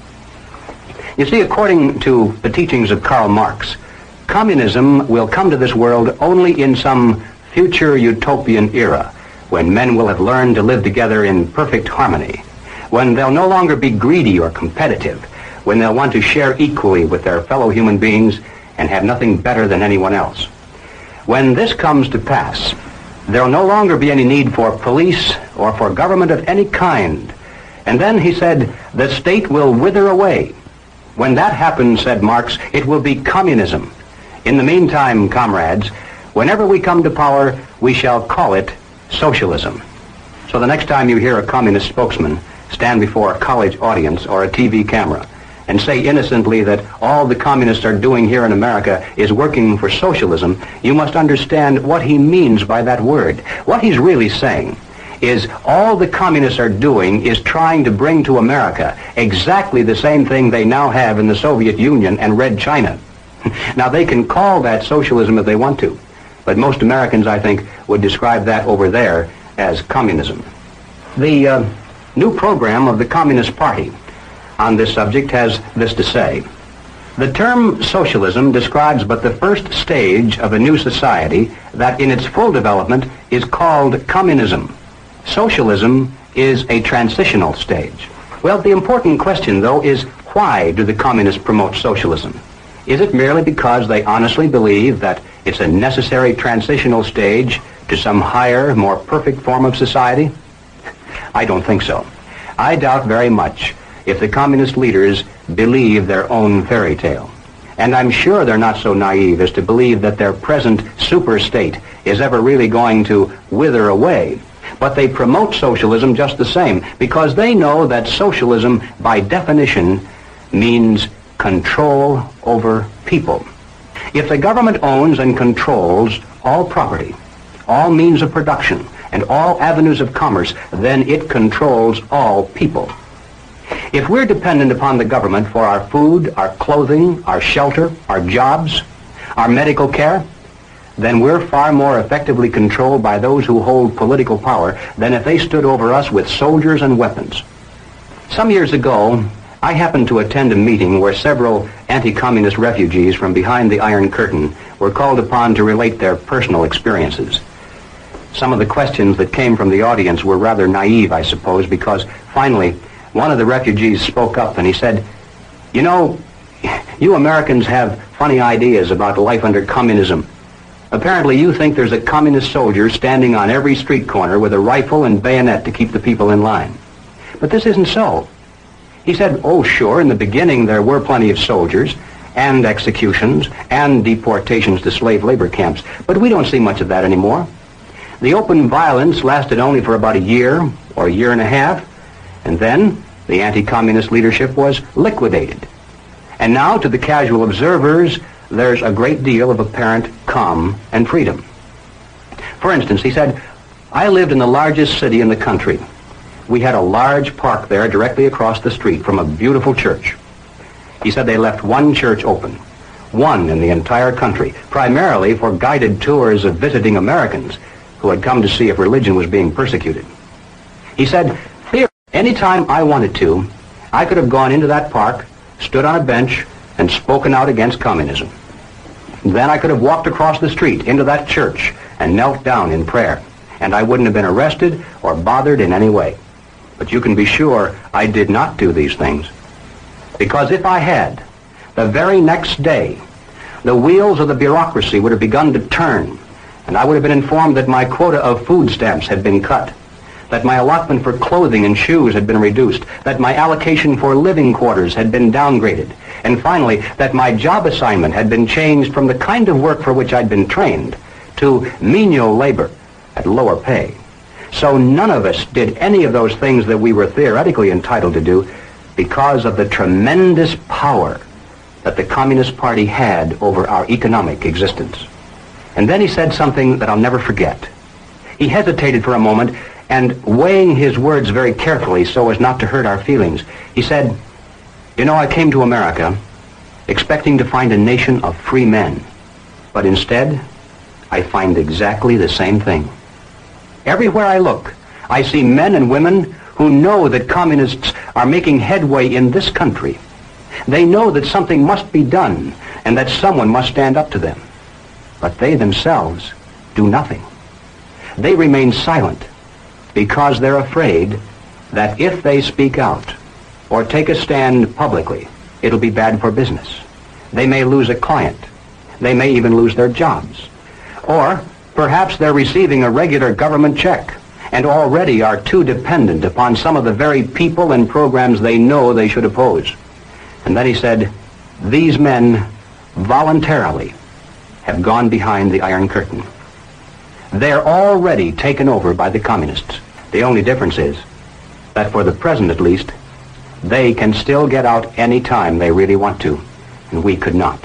You see, according to the teachings of Karl Marx, communism will come to this world only in some future utopian era, when men will have learned to live together in perfect harmony, when they'll no longer be greedy or competitive, when they'll want to share equally with their fellow human beings and have nothing better than anyone else. When this comes to pass, there'll no longer be any need for police or for government of any kind. And then, he said, the state will wither away. When that happens, said Marx, it will be communism. In the meantime, comrades, whenever we come to power, we shall call it socialism. So the next time you hear a communist spokesman stand before a college audience or a T V camera and say innocently that all the communists are doing here in America is working for socialism, you must understand what he means by that word. What he's really saying is all the communists are doing is trying to bring to America exactly the same thing they now have in the Soviet Union and Red China. Now, they can call that socialism if they want to, but most Americans, I think, would describe that over there as communism. The uh, new program of the Communist Party on this subject has this to say. The term socialism describes but the first stage of a new society that in its full development is called communism. Socialism is a transitional stage. Well, the important question, though, is why do the communists promote socialism? Is it merely because they honestly believe that it's a necessary transitional stage to some higher, more perfect form of society? I don't think so. I doubt very much if the communist leaders believe their own fairy tale. And I'm sure they're not so naive as to believe that their present super state is ever really going to wither away. But they promote socialism just the same, because they know that socialism, by definition, means control over people. If the government owns and controls all property, all means of production, and all avenues of commerce, then it controls all people. If we're dependent upon the government for our food, our clothing, our shelter, our jobs, our medical care, then we're far more effectively controlled by those who hold political power than if they stood over us with soldiers and weapons. Some years ago, I happened to attend a meeting where several anti-communist refugees from behind the Iron Curtain were called upon to relate their personal experiences. Some of the questions that came from the audience were rather naive, I suppose, because finally one of the refugees spoke up and he said, "You know, you Americans have funny ideas about life under communism. Apparently you think there's a communist soldier standing on every street corner with a rifle and bayonet to keep the people in line. But this isn't so." He said, "Oh, sure, in the beginning there were plenty of soldiers and executions and deportations to slave labor camps, but we don't see much of that anymore. The open violence lasted only for about a year or a year and a half, and then the anti-communist leadership was liquidated. And now, to the casual observers, there's a great deal of apparent calm and freedom." For instance, he said, "I lived in the largest city in the country. We had a large park there directly across the street from a beautiful church." He said they left one church open, one in the entire country, primarily for guided tours of visiting Americans who had come to see if religion was being persecuted. He said, "Anytime I wanted to, I could have gone into that park, stood on a bench, and spoken out against communism. Then I could have walked across the street into that church and knelt down in prayer, and I wouldn't have been arrested or bothered in any way. But you can be sure I did not do these things. Because if I had, the very next day, the wheels of the bureaucracy would have begun to turn, and I would have been informed that my quota of food stamps had been cut, that my allotment for clothing and shoes had been reduced, that my allocation for living quarters had been downgraded, and finally, that my job assignment had been changed from the kind of work for which I'd been trained to menial labor at lower pay. So none of us did any of those things that we were theoretically entitled to do because of the tremendous power that the Communist Party had over our economic existence. And then he said something that I'll never forget. He hesitated for a moment, and weighing his words very carefully so as not to hurt our feelings, he said, "You know, I came to America expecting to find a nation of free men, but instead, I find exactly the same thing. Everywhere I look, I see men and women who know that communists are making headway in this country. They know that something must be done and that someone must stand up to them. But they themselves do nothing. They remain silent because they're afraid that if they speak out or take a stand publicly, it'll be bad for business. They may lose a client. They may even lose their jobs. Or perhaps they're receiving a regular government check and already are too dependent upon some of the very people and programs they know they should oppose." And then he said, "These men voluntarily have gone behind the Iron Curtain. They're already taken over by the communists. The only difference is that for the present at least, they can still get out any time they really want to, and we could not."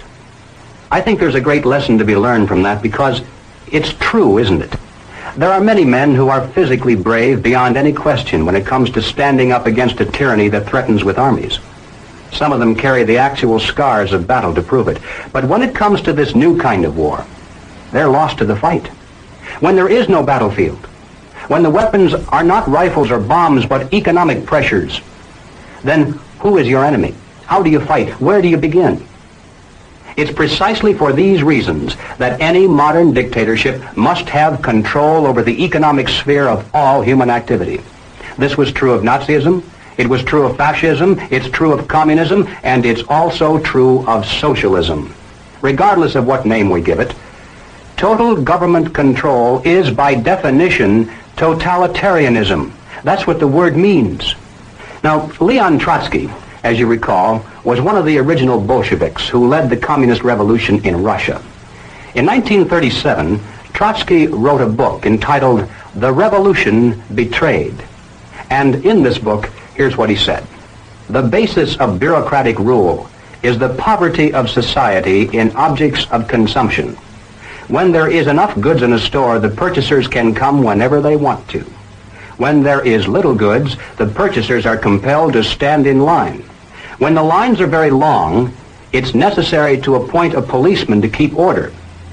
I think there's a great lesson to be learned from that because it's true, isn't it? There are many men who are physically brave beyond any question when it comes to standing up against a tyranny that threatens with armies. Some of them carry the actual scars of battle to prove it. But when it comes to this new kind of war, they're lost to the fight. When there is no battlefield, when the weapons are not rifles or bombs but economic pressures, then who is your enemy? How do you fight? Where do you begin? It's precisely for these reasons that any modern dictatorship must have control over the economic sphere of all human activity. This was true of Nazism, it was true of fascism, it's true of communism, and it's also true of socialism. Regardless of what name we give it, total government control is by definition totalitarianism. That's what the word means. Now, Leon Trotsky, as you recall, was one of the original Bolsheviks who led the communist revolution in Russia. In nineteen thirty-seven, Trotsky wrote a book entitled The Revolution Betrayed. And in this book, here's what he said. "The basis of bureaucratic rule is the poverty of society in objects of consumption. When there is enough goods in a store, the purchasers can come whenever they want to. When there is little goods, the purchasers are compelled to stand in line. When the lines are very long, it's necessary to appoint a policeman to keep order.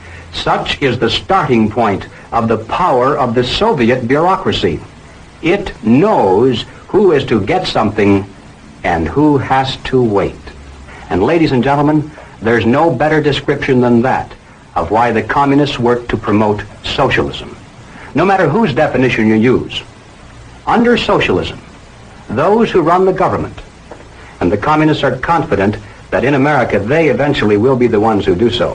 Such is the starting point of the power of the Soviet bureaucracy. It knows who is to get something and who has to wait." And ladies and gentlemen, there's no better description than that of why the communists work to promote socialism. No matter whose definition you use, under socialism, those who run the government, and the communists are confident that in America they eventually will be the ones who do so,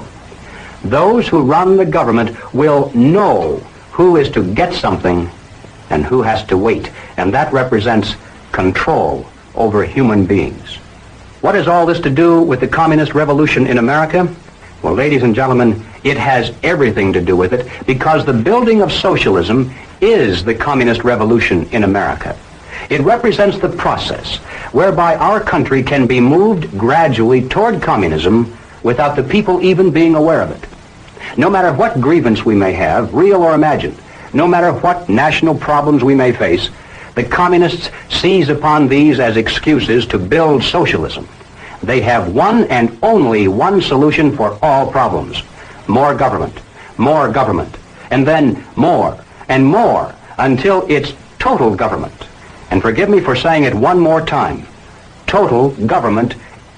those who run the government will know who is to get something and who has to wait, and that represents control over human beings. What has all this to do with the communist revolution in America? Well, ladies and gentlemen, it has everything to do with it because the building of socialism is the communist revolution in America. It represents the process whereby our country can be moved gradually toward communism without the people even being aware of it. No matter what grievance we may have, real or imagined, no matter what national problems we may face, the communists seize upon these as excuses to build socialism. They have one and only one solution for all problems: more government, more government, and then more and more until it's total government. And forgive me for saying it one more time, total government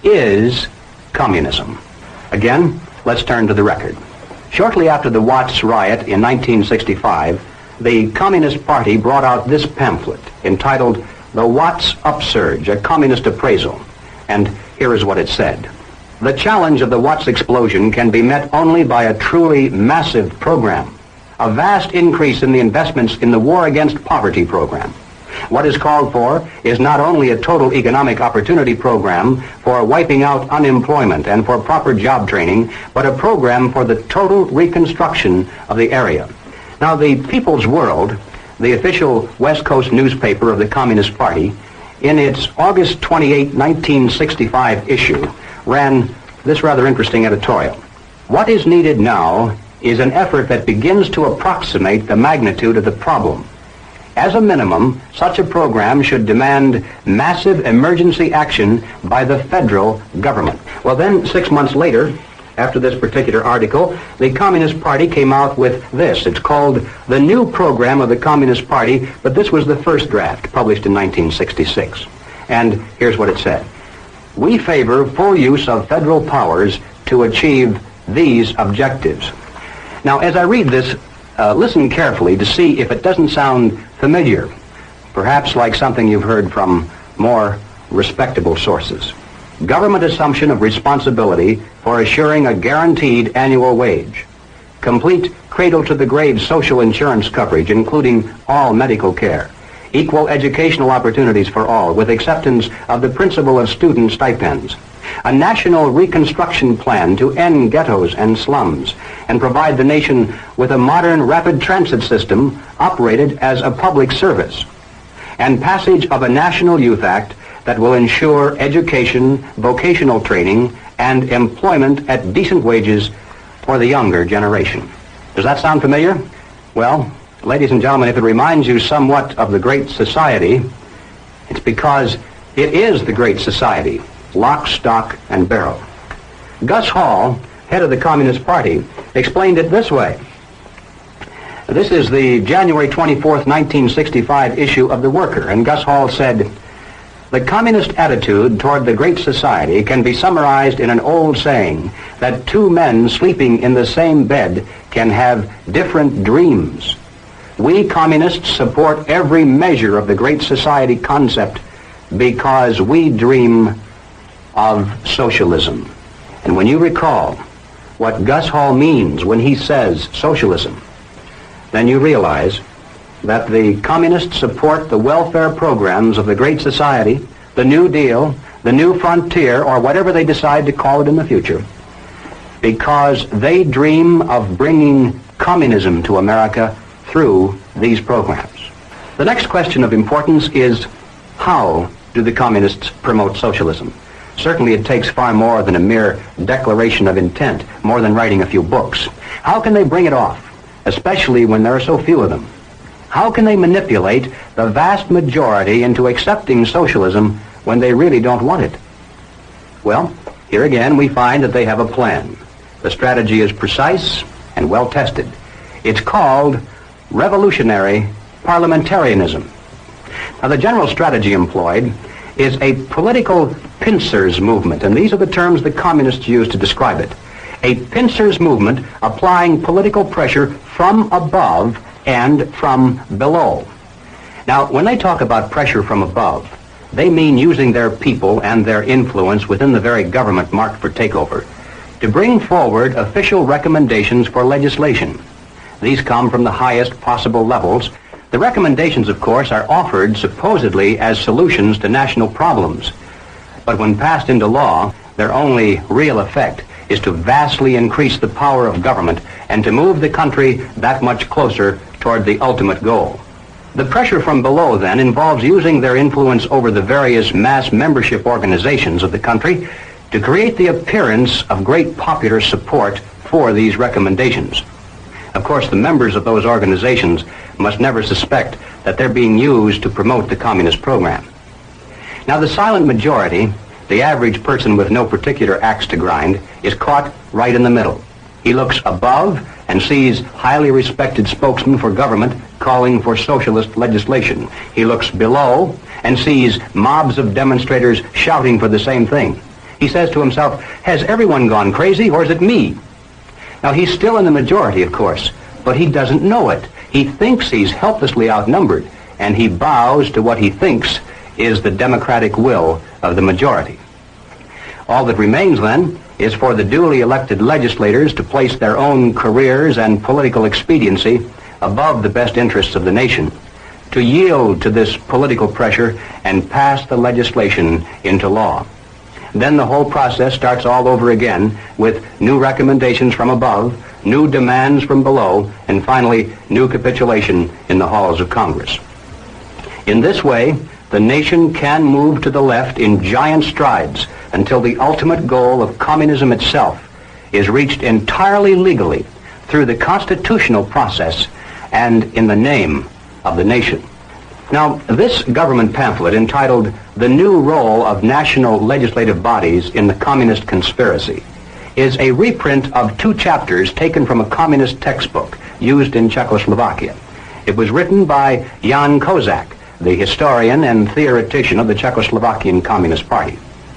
is communism. Again, let's turn to the record. Shortly after the Watts riot in nineteen sixty-five, the Communist Party brought out this pamphlet entitled The Watts Upsurge, a Communist Appraisal. And here is what it said. "The challenge of the Watts explosion can be met only by a truly massive program, a vast increase in the investments in the War Against Poverty program. What is called for is not only a total economic opportunity program for wiping out unemployment and for proper job training, but a program for the total reconstruction of the area. Now, the People's World, the official West Coast newspaper of the Communist Party, in its August twenty-eighth, nineteen sixty-five issue, ran this rather interesting editorial. What is needed now is an effort that begins to approximate the magnitude of the problem. As a minimum, such a program should demand massive emergency action by the federal government. Well, then, six months later, after this particular article, the Communist Party came out with this. It's called The New Program of the Communist Party, but this was the first draft, published in nineteen sixty-six. And here's what it said. We favor full use of federal powers to achieve these objectives. Now, as I read this, uh, listen carefully to see if it doesn't sound familiar, perhaps like something you've heard from more respectable sources. Government assumption of responsibility for assuring a guaranteed annual wage. Complete cradle-to-the-grave social insurance coverage, including all medical care. Equal educational opportunities for all, with acceptance of the principle of student stipends. A national reconstruction plan to end ghettos and slums and provide the nation with a modern rapid transit system operated as a public service. And passage of a National Youth Act that will ensure education, vocational training, and employment at decent wages for the younger generation. Does that sound familiar? Well, ladies and gentlemen, if it reminds you somewhat of the Great Society, it's because it is the Great Society, lock, stock, and barrel. Gus Hall, head of the Communist Party, explained it this way. This is the January twenty-fourth, nineteen sixty-five issue of The Worker, and Gus Hall said, "The communist attitude toward the Great Society can be summarized in an old saying that two men sleeping in the same bed can have different dreams. We communists support every measure of the Great Society concept because we dream of socialism." And when you recall what Gus Hall means when he says socialism, then you realize that the communists support the welfare programs of the Great Society, the New Deal, the New Frontier, or whatever they decide to call it in the future, because they dream of bringing communism to America through these programs. The next question of importance is, how do the communists promote socialism? Certainly it takes far more than a mere declaration of intent, more than writing a few books. How can they bring it off, especially when there are so few of them? How can they manipulate the vast majority into accepting socialism when they really don't want it? Well, here again we find that they have a plan. The strategy is precise and well tested. It's called revolutionary parliamentarianism. Now, the general strategy employed is a political pincers movement, and these are the terms the communists use to describe it. A pincers movement applying political pressure from above and from below. Now, when they talk about pressure from above, they mean using their people and their influence within the very government marked for takeover to bring forward official recommendations for legislation. These come from the highest possible levels. The recommendations, of course, are offered supposedly as solutions to national problems. But when passed into law, their only real effect is to vastly increase the power of government and to move the country that much closer toward the ultimate goal. The pressure from below, then, involves using their influence over the various mass membership organizations of the country to create the appearance of great popular support for these recommendations. Of course, the members of those organizations must never suspect that they're being used to promote the communist program. Now, the silent majority, the average person with no particular axe to grind, is caught right in the middle. He looks above and sees highly respected spokesmen for government calling for socialist legislation. He looks below and sees mobs of demonstrators shouting for the same thing. He says to himself, has everyone gone crazy, or is it me? Now, he's still in the majority, of course, but he doesn't know it. He thinks he's helplessly outnumbered, and he bows to what he thinks is the democratic will of the majority. All that remains, then, is for the duly elected legislators to place their own careers and political expediency above the best interests of the nation, to yield to this political pressure and pass the legislation into law. Then the whole process starts all over again with new recommendations from above, new demands from below, and finally, new capitulation in the halls of Congress. In this way, the nation can move to the left in giant strides until the ultimate goal of communism itself is reached entirely legally through the constitutional process and in the name of the nation. Now, this government pamphlet entitled The New Role of National Legislative Bodies in the Communist Conspiracy is a reprint of two chapters taken from a communist textbook used in Czechoslovakia. It was written by Jan Kozak, the historian and theoretician of the Czechoslovakian Communist Party.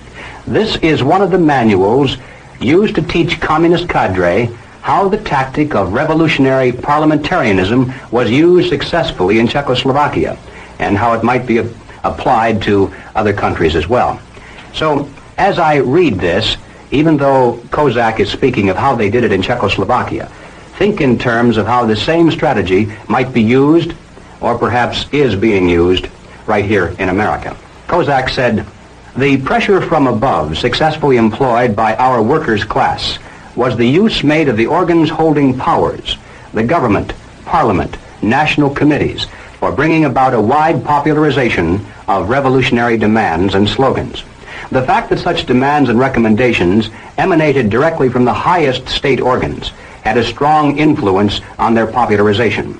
This is one of the manuals used to teach communist cadre how the tactic of revolutionary parliamentarianism was used successfully in Czechoslovakia, and how it might be a- applied to other countries as well. So, as I read this, even though Kozak is speaking of how they did it in Czechoslovakia, think in terms of how the same strategy might be used, or perhaps is being used, right here in America. Kozak said, "The pressure from above successfully employed by our workers' class was the use made of the organs holding powers, the government, parliament, national committees, for bringing about a wide popularization of revolutionary demands and slogans. The fact that such demands and recommendations emanated directly from the highest state organs had a strong influence on their popularization.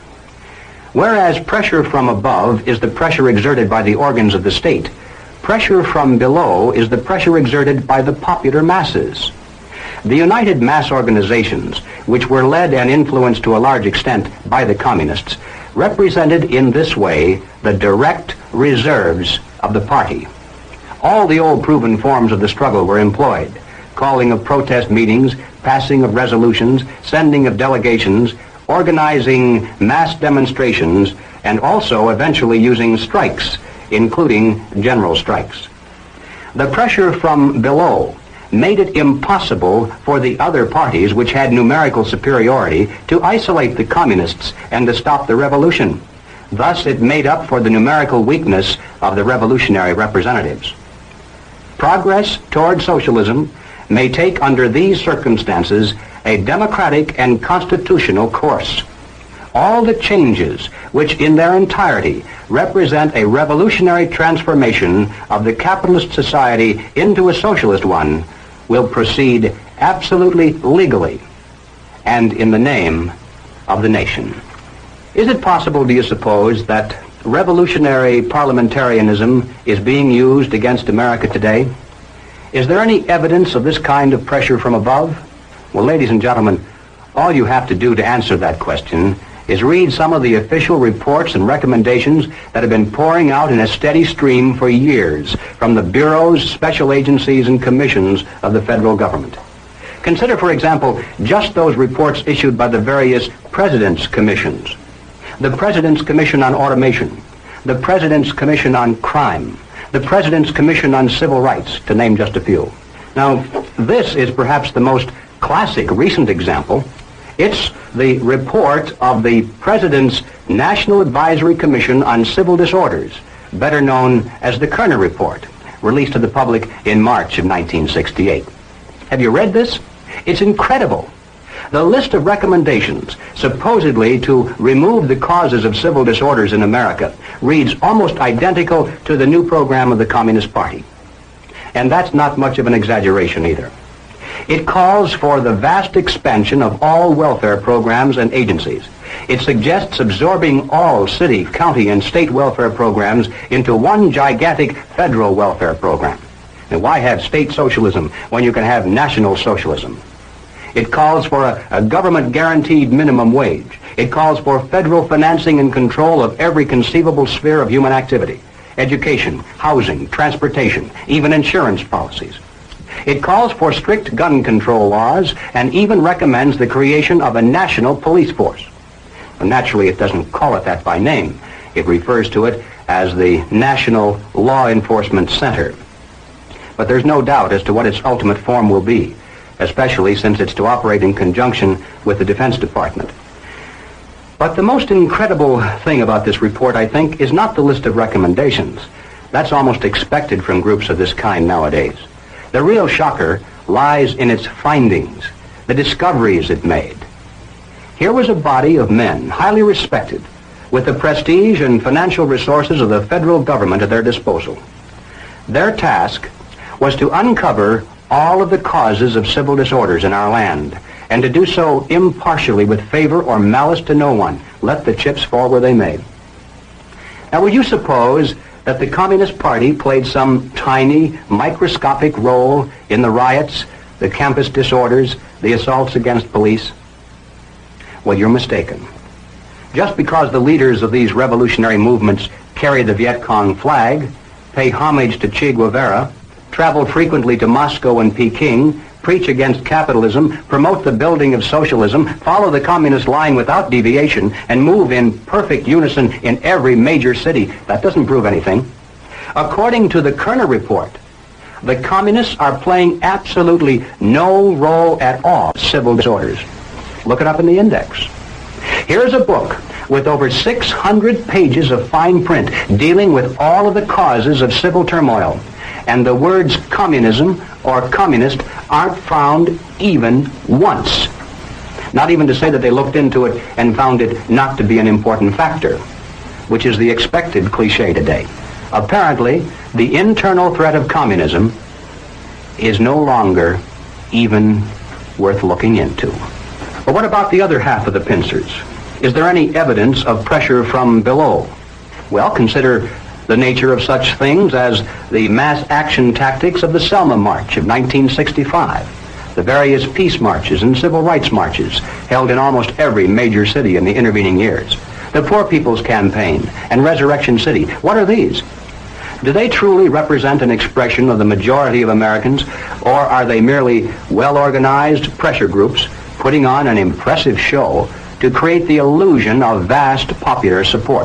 Whereas pressure from above is the pressure exerted by the organs of the state, pressure from below is the pressure exerted by the popular masses. The United Mass Organizations, which were led and influenced to a large extent by the communists, represented in this way the direct reserves of the party. All the old proven forms of the struggle were employed: calling of protest meetings, passing of resolutions, sending of delegations, organizing mass demonstrations, and also eventually using strikes, including general strikes. The pressure from below made it impossible for the other parties which had numerical superiority to isolate the communists and to stop the revolution. Thus it made up for the numerical weakness of the revolutionary representatives. Progress toward socialism may take under these circumstances a democratic and constitutional course. All the changes which in their entirety represent a revolutionary transformation of the capitalist society into a socialist one will proceed absolutely legally and in the name of the nation. Is it possible, do you suppose, that revolutionary parliamentarianism is being used against America today? Is there any evidence of this kind of pressure from above? Well, ladies and gentlemen, all you have to do to answer that question is read some of the official reports and recommendations that have been pouring out in a steady stream for years from the bureaus, special agencies, and commissions of the federal government. Consider, for example, just those reports issued by the various President's Commissions. The President's Commission on Automation, the President's Commission on Crime, the President's Commission on Civil Rights, to name just a few. Now, this is perhaps the most classic recent example. It's the report of the President's National Advisory Commission on Civil Disorders, better known as the Kerner Report, released to the public in March of nineteen sixty-eight. Have you read this? It's incredible. The list of recommendations supposedly to remove the causes of civil disorders in America reads almost identical to the new program of the Communist Party. And that's not much of an exaggeration either. It calls for the vast expansion of all welfare programs and agencies. It suggests absorbing all city, county, and state welfare programs into one gigantic federal welfare program. And why have state socialism when you can have national socialism? It calls for a, a government-guaranteed minimum wage. It calls for federal financing and control of every conceivable sphere of human activity: education, housing, transportation, even insurance policies. It calls for strict gun control laws and even recommends the creation of a national police force. Well, naturally, it doesn't call it that by name. It refers to it as the National Law Enforcement Center. But there's no doubt as to what its ultimate form will be, especially since it's to operate in conjunction with the Defense Department. But the most incredible thing about this report, I think, is not the list of recommendations. That's almost expected from groups of this kind nowadays. The real shocker lies in its findings, the discoveries it made. Here was a body of men, highly respected, with the prestige and financial resources of the federal government at their disposal. Their task was to uncover all of the causes of civil disorders in our land, and to do so impartially with favor or malice to no one, let the chips fall where they may. Now, would you suppose that the Communist Party played some tiny, microscopic role in the riots, the campus disorders, the assaults against police? Well, you're mistaken. Just because the leaders of these revolutionary movements carry the Viet Cong flag, pay homage to Che Guevara, travel frequently to Moscow and Peking, preach against capitalism, promote the building of socialism, follow the communist line without deviation, and move in perfect unison in every major city, that doesn't prove anything. According to the Kerner report, the communists are playing absolutely no role at all in civil disorders. Look it up in the index. Here's a book with over six hundred pages of fine print dealing with all of the causes of civil turmoil. And the words communism or communist aren't found even once. Not even to say that they looked into it and found it not to be an important factor, which is the expected cliche today. Apparently, the internal threat of communism is no longer even worth looking into. But what about the other half of the pincers? Is there any evidence of pressure from below? Well, consider the nature of such things as the mass action tactics of the Selma March of nineteen sixty-five, the various peace marches and civil rights marches held in almost every major city in the intervening years, the Poor People's Campaign and Resurrection City. What are these? Do they truly represent an expression of the majority of Americans, or are they merely well-organized pressure groups putting on an impressive show to create the illusion of vast popular support?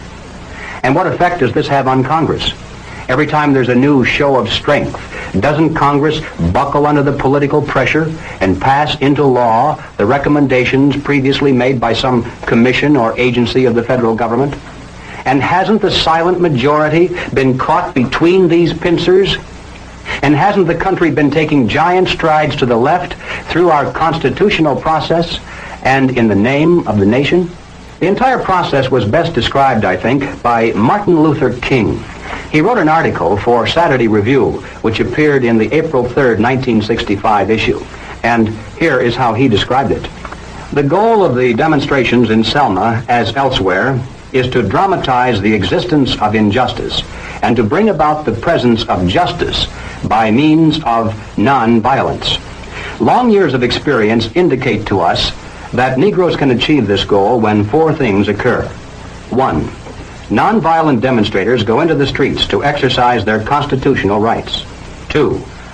And what effect does this have on Congress? Every time there's a new show of strength, doesn't Congress buckle under the political pressure and pass into law the recommendations previously made by some commission or agency of the federal government? And hasn't the silent majority been caught between these pincers? And hasn't the country been taking giant strides to the left through our constitutional process and in the name of the nation? The entire process was best described, I think, by Martin Luther King. He wrote an article for Saturday Review, which appeared in the April third, nineteen sixty-five issue. And here is how he described it. The goal of the demonstrations in Selma, as elsewhere, is to dramatize the existence of injustice and to bring about the presence of justice by means of non-violence. Long years of experience indicate to us that Negroes can achieve this goal when four things occur. One, nonviolent demonstrators go into the streets to exercise their constitutional rights. Two,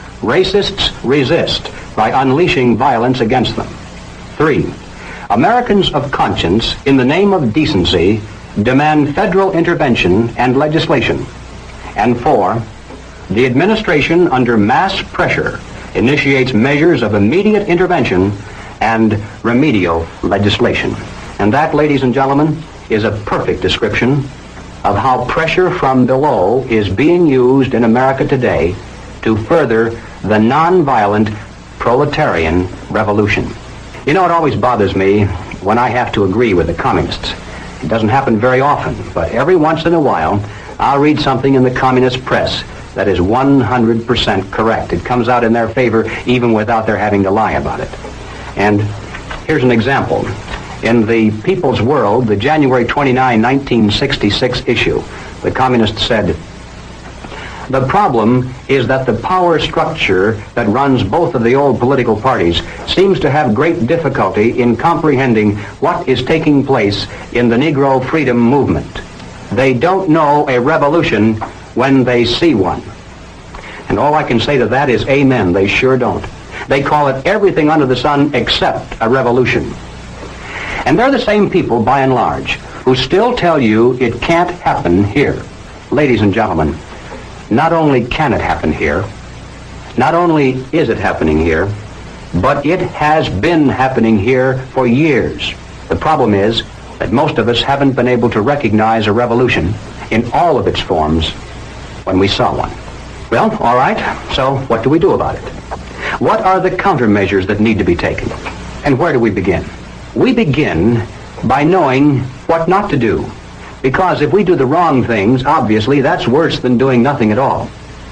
racists resist by unleashing violence against them. Three, Americans of conscience, in the name of decency, demand federal intervention and legislation. And four, the administration, under mass pressure, initiates measures of immediate intervention and remedial legislation. And that, ladies and gentlemen, is a perfect description of how pressure from below is being used in America today to further the nonviolent proletarian revolution. You know, it always bothers me when I have to agree with the communists. It doesn't happen very often, but every once in a while, I'll read something in the communist press that is one hundred percent correct. It comes out in their favor even without their having to lie about it. And here's an example. In the People's World, the January twenty-ninth, nineteen sixty-six issue, the communists said, "The problem is that the power structure that runs both of the old political parties seems to have great difficulty in comprehending what is taking place in the Negro freedom movement. They don't know a revolution when they see one." And all I can say to that is amen. They sure don't. They call it everything under the sun except a revolution. And they're the same people, by and large, who still tell you it can't happen here. Ladies and gentlemen, not only can it happen here, not only is it happening here, but it has been happening here for years. The problem is that most of us haven't been able to recognize a revolution in all of its forms when we saw one. Well, all right, so what do we do about it? What are the countermeasures that need to be taken? And where do we begin? We begin by knowing what not to do. Because if we do the wrong things, obviously that's worse than doing nothing at all.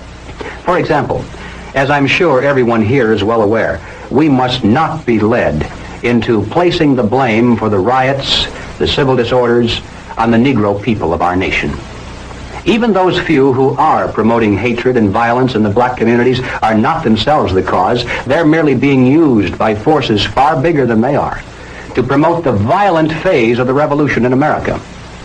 For example, as I'm sure everyone here is well aware, we must not be led into placing the blame for the riots, the civil disorders, on the Negro people of our nation. Even those few who are promoting hatred and violence in the black communities are not themselves the cause. They're merely being used by forces far bigger than they are to promote the violent phase of the revolution in America.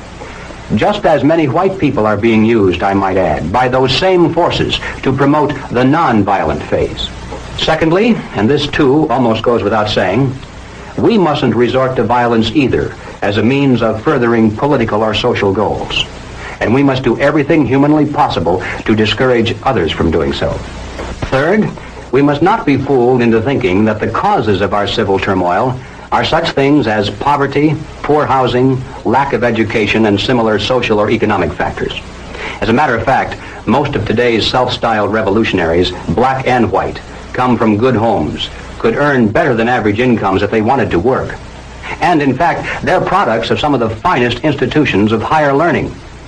Just as many white people are being used, I might add, by those same forces to promote the non-violent phase. Secondly, and this too almost goes without saying, we mustn't resort to violence either as a means of furthering political or social goals. And we must do everything humanly possible to discourage others from doing so. Third, we must not be fooled into thinking that the causes of our civil turmoil are such things as poverty, poor housing, lack of education, and similar social or economic factors. As a matter of fact, most of today's self-styled revolutionaries, black and white, come from good homes, could earn better than average incomes if they wanted to work. And in fact, they're products of some of the finest institutions of higher learning.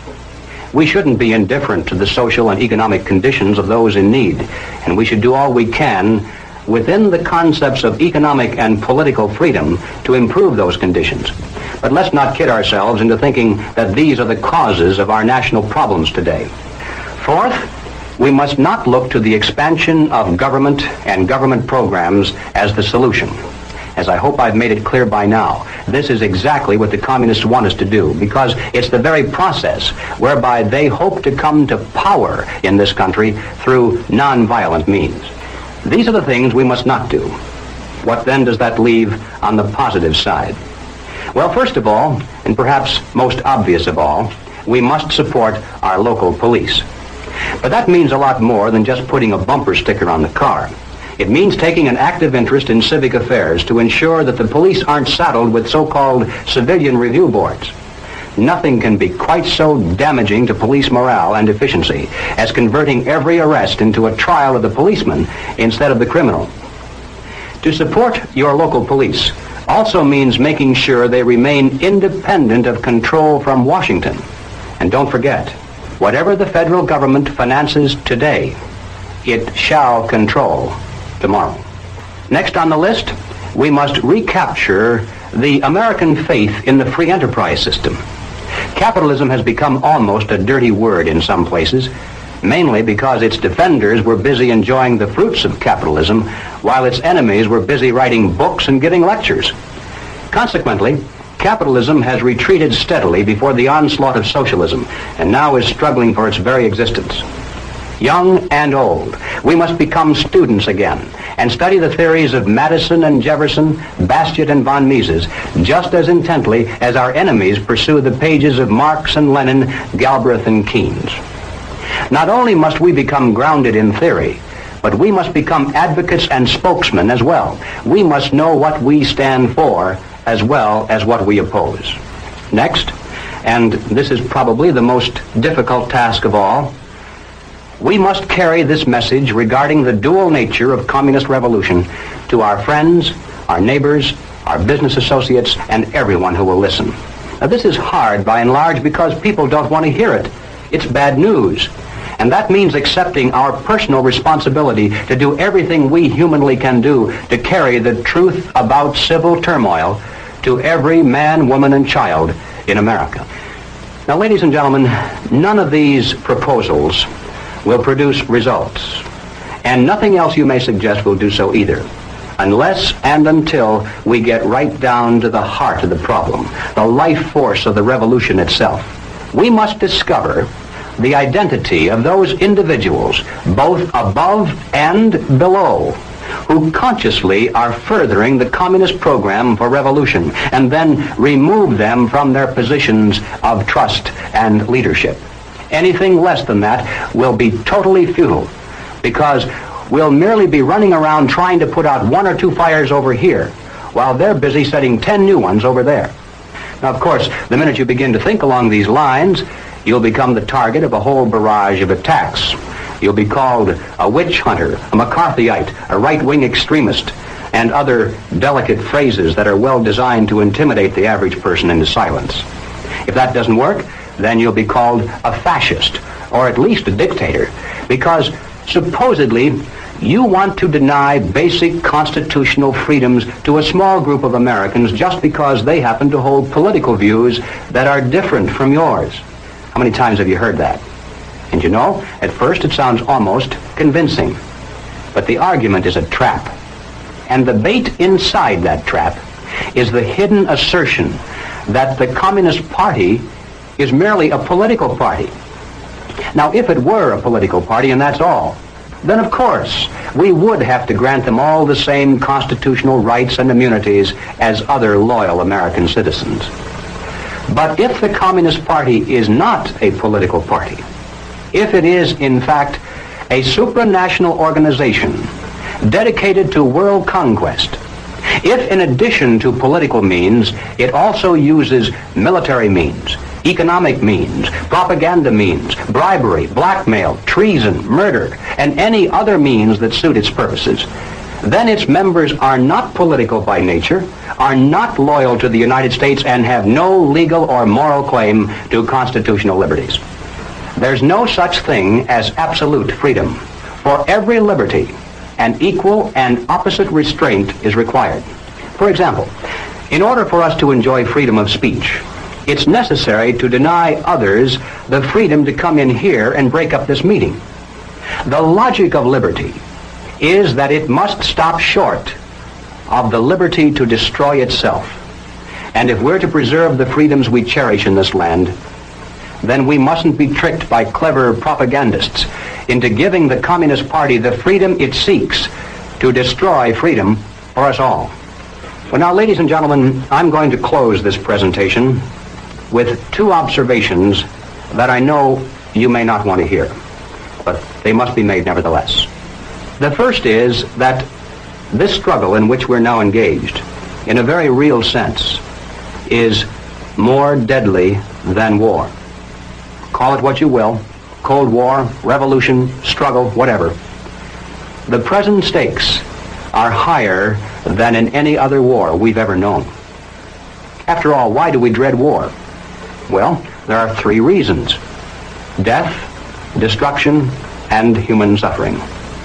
We shouldn't be indifferent to the social and economic conditions of those in need, and we should do all we can within the concepts of economic and political freedom to improve those conditions. But let's not kid ourselves into thinking that these are the causes of our national problems today. Fourth, we must not look to the expansion of government and government programs as the solution. As I hope I've made it clear by now, this is exactly what the communists want us to do, because it's the very process whereby they hope to come to power in this country through nonviolent means. These are the things we must not do. What then does that leave on the positive side? Well, first of all, and perhaps most obvious of all, we must support our local police. But that means a lot more than just putting a bumper sticker on the car. It means taking an active interest in civic affairs to ensure that the police aren't saddled with so-called civilian review boards. Nothing can be quite so damaging to police morale and efficiency as converting every arrest into a trial of the policeman instead of the criminal. To support your local police also means making sure they remain independent of control from Washington. And don't forget, whatever the federal government finances today, it shall control tomorrow. Next on the list, we must recapture the American faith in the free enterprise system. Capitalism has become almost a dirty word in some places, mainly because its defenders were busy enjoying the fruits of capitalism, while its enemies were busy writing books and giving lectures. Consequently, capitalism has retreated steadily before the onslaught of socialism, and now is struggling for its very existence. Young and old, we must become students again and study the theories of Madison and Jefferson, Bastiat and von Mises, just as intently as our enemies pursue the pages of Marx and Lenin, Galbraith and Keynes. Not only must we become grounded in theory, but we must become advocates and spokesmen as well. We must know what we stand for as well as what we oppose. Next, and this is probably the most difficult task of all, we must carry this message regarding the dual nature of communist revolution to our friends, our neighbors, our business associates, and everyone who will listen. Now, this is hard by and large because people don't want to hear it. It's bad news. And that means accepting our personal responsibility to do everything we humanly can do to carry the truth about civil turmoil to every man, woman, and child in America. Now, ladies and gentlemen, none of these proposals will produce results, and nothing else you may suggest will do so either, unless and until we get right down to the heart of the problem, the life force of the revolution itself. We must discover the identity of those individuals, both above and below, who consciously are furthering the communist program for revolution, and then remove them from their positions of trust and leadership. Anything less than that will be totally futile, because we'll merely be running around trying to put out one or two fires over here, while they're busy setting ten new ones over there. Now, of course, the minute you begin to think along these lines, you'll become the target of a whole barrage of attacks. You'll be called a witch hunter, a McCarthyite, a right-wing extremist, and other delicate phrases that are well designed to intimidate the average person into silence. If that doesn't work, then you'll be called a fascist, or at least a dictator, because supposedly you want to deny basic constitutional freedoms to a small group of Americans just because they happen to hold political views that are different from yours. How many times have you heard that? And you know, at first it sounds almost convincing, but the argument is a trap. And the bait inside that trap is the hidden assertion that the Communist Party is merely a political party. Now, if it were a political party and that's all, then of course we would have to grant them all the same constitutional rights and immunities as other loyal American citizens. But if the Communist Party is not a political party, if it is in fact a supranational organization dedicated to world conquest, if in addition to political means it also uses military means, economic means, propaganda means, bribery, blackmail, treason, murder, and any other means that suit its purposes, then its members are not political by nature, are not loyal to the United States, and have no legal or moral claim to constitutional liberties. There's no such thing as absolute freedom. For every liberty, an equal and opposite restraint is required. For example, in order for us to enjoy freedom of speech, it's necessary to deny others the freedom to come in here and break up this meeting. The logic of liberty is that it must stop short of the liberty to destroy itself. And if we're to preserve the freedoms we cherish in this land, then we mustn't be tricked by clever propagandists into giving the Communist Party the freedom it seeks to destroy freedom for us all. Well, now, ladies and gentlemen, I'm going to close this presentation with two observations that I know you may not want to hear, but they must be made nevertheless. The first is that this struggle in which we're now engaged, in a very real sense, is more deadly than war. Call it what you will, Cold War, revolution, struggle, whatever. The present stakes are higher than in any other war we've ever known. After all, why do we dread war? Well, there are three reasons: death, destruction, and human suffering.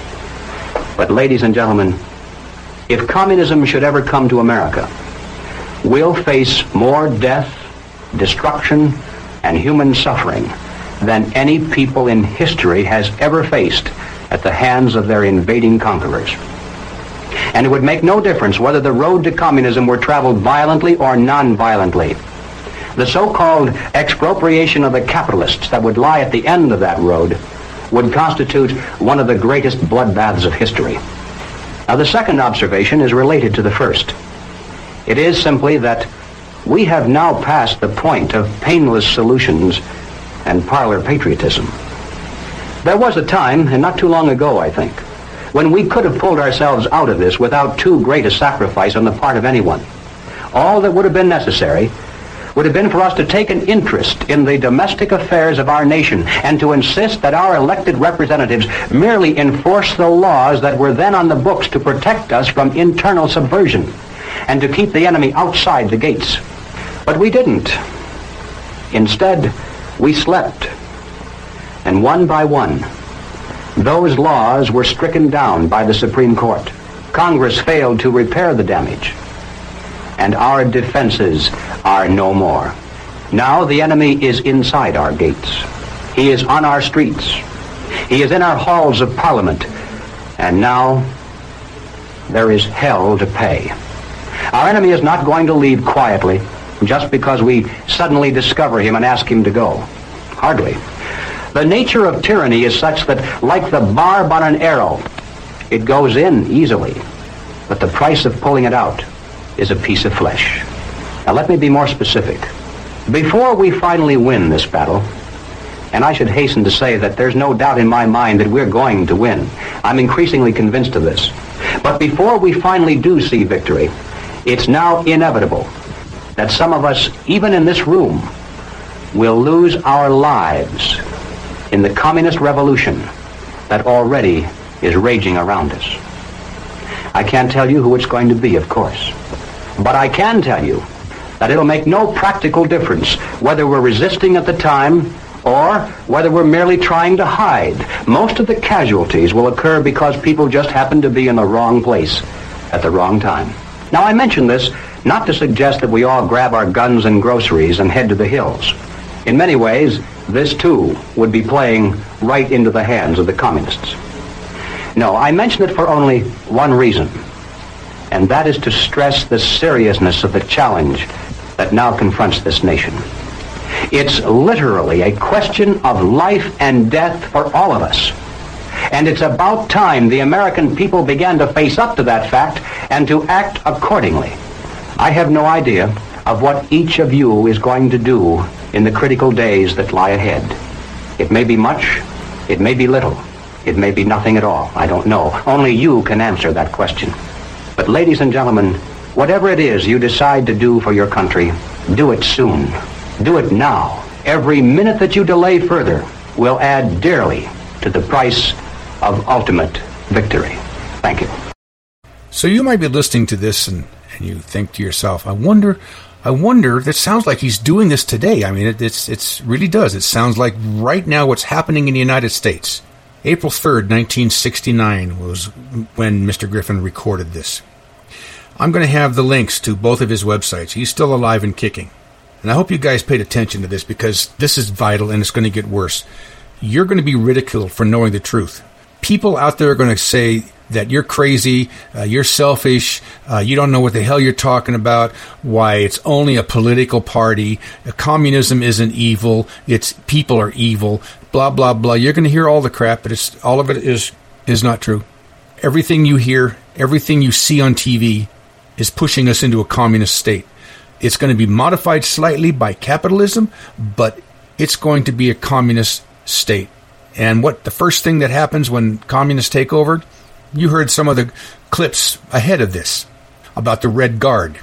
But ladies and gentlemen, if communism should ever come to America, we'll face more death, destruction, and human suffering than any people in history has ever faced at the hands of their invading conquerors. And it would make no difference whether the road to communism were traveled violently or non-violently. The so-called expropriation of the capitalists that would lie at the end of that road would constitute one of the greatest bloodbaths of history. Now, the second observation is related to the first. It is simply that we have now passed the point of painless solutions and parlor patriotism. There was a time, and not too long ago, I think, when we could have pulled ourselves out of this without too great a sacrifice on the part of anyone. All that would have been necessary would have been for us to take an interest in the domestic affairs of our nation and to insist that our elected representatives merely enforce the laws that were then on the books to protect us from internal subversion and to keep the enemy outside the gates. But we didn't. Instead, we slept. And one by one, those laws were stricken down by the Supreme Court. Congress failed to repair the damage. And our defenses are no more. Now the enemy is inside our gates. He is on our streets. He is in our halls of Parliament. And now there is hell to pay. Our enemy is not going to leave quietly just because we suddenly discover him and ask him to go. Hardly. The nature of tyranny is such that, like the barb on an arrow, it goes in easily, but the price of pulling it out is a piece of flesh. Now let me be more specific. Before we finally win this battle, and I should hasten to say that there's no doubt in my mind that we're going to win. I'm increasingly convinced of this. But before we finally do see victory, it's now inevitable that some of us, even in this room, will lose our lives in the communist revolution that already is raging around us. I can't tell you who it's going to be, of course. But I can tell you that it'll make no practical difference whether we're resisting at the time or whether we're merely trying to hide. Most of the casualties will occur because people just happen to be in the wrong place at the wrong time. Now, I mention this not to suggest that we all grab our guns and groceries and head to the hills. In many ways, this too would be playing right into the hands of the communists. No, I mention it for only one reason, and that is to stress the seriousness of the challenge that now confronts this nation. It's literally a question of life and death for all of us. And it's about time the American people began to face up to that fact and to act accordingly. I have no idea of what each of you is going to do in the critical days that lie ahead. It may be much, it may be little, it may be nothing at all. I don't know. Only you can answer that question. But ladies and gentlemen, whatever it is you decide to do for your country, do it soon. Do it now. Every minute that you delay further will add dearly to the price of ultimate victory. Thank you. So you might be listening to this and, and you think to yourself, I wonder, I wonder, that sounds like he's doing this today. I mean, it it's, it's really does. It sounds like right now what's happening in the United States. April third, nineteen sixty-nine was when Mister Griffin recorded this. I'm going to have the links to both of his websites. He's still alive and kicking. And I hope you guys paid attention to this because this is vital and it's going to get worse. You're going to be ridiculed for knowing the truth. People out there are going to say that you're crazy, uh, you're selfish, uh, you don't know what the hell you're talking about, why it's only a political party, uh, communism isn't evil, it's people are evil, blah, blah, blah. You're going to hear all the crap, but it's all of it is is not true. Everything you hear, everything you see on T V is pushing us into a communist state. It's going to be modified slightly by capitalism, but it's going to be a communist state. And what the first thing that happens when communists take over, you heard some of the clips ahead of this about the Red Guard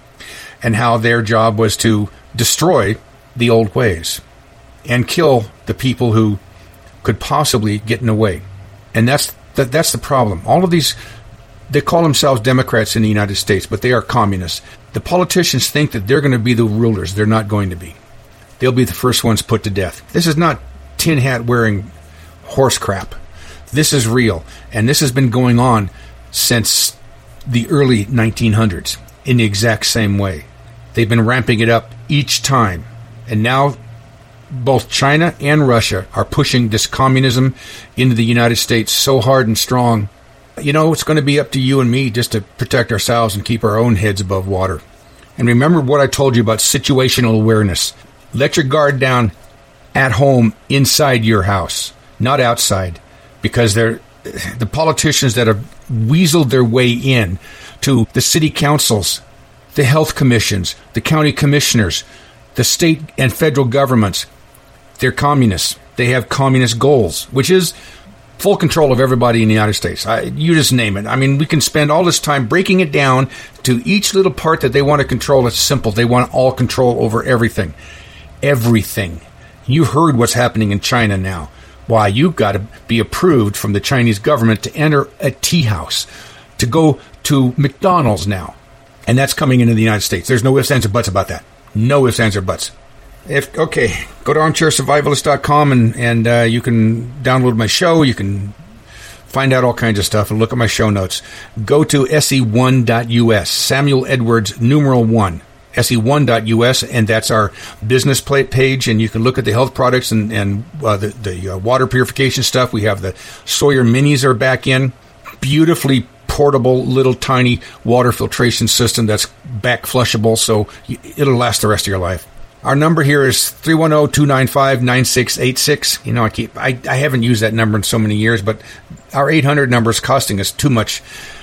and how their job was to destroy the old ways and kill the people who could possibly get in the way. And that's the, that's the problem. All of these, they call themselves Democrats in the United States, but they are communists. The politicians think that they're going to be the rulers. They're not going to be. They'll be the first ones put to death. This is not tin hat wearing horse crap. This is real. And this has been going on since the early nineteen hundreds in the exact same way. They've been ramping it up each time. And now both China and Russia are pushing this communism into the United States so hard and strong. You know, it's going to be up to you and me just to protect ourselves and keep our own heads above water. And remember what I told you about situational awareness. Let your guard down at home, inside your house, not outside, because they're the politicians that have weaseled their way in to the city councils, the health commissions, the county commissioners, the state and federal governments. They're communists. They have communist goals, which is full control of everybody in the United States. I, you just name it. I mean, we can spend all this time breaking it down to each little part that they want to control. It's simple. They want all control over everything. Everything. You heard what's happening in China now. Why, you've got to be approved from the Chinese government to enter a tea house, to go to McDonald's now. And that's coming into the United States. There's no ifs, ands, or buts about that. No ifs, ands, or buts. If okay, go to armchair survivalist dot com and, and uh, you can download my show. You can find out all kinds of stuff and look at my show notes. Go to S E one dot U S, Samuel Edwards, numeral one, S E one dot U S, and that's our business plate page, and you can look at the health products and, and uh, the, the uh, water purification stuff. We have the Sawyer Minis are back in. Beautifully portable, little tiny water filtration system that's back flushable, so it'll last the rest of your life. Our number here is three one zero, two nine five, nine six eight six. You know, I keep I, I haven't used that number in so many years, but our eight hundred number is costing us too much,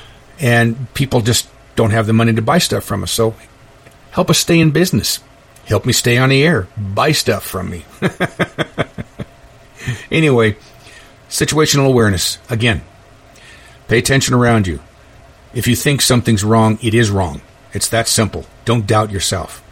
and people just don't have the money to buy stuff from us. So help us stay in business. Help me stay on the air. Buy stuff from me. Anyway, situational awareness. Again, pay attention around you. If you think something's wrong, it is wrong. It's that simple. Don't doubt yourself.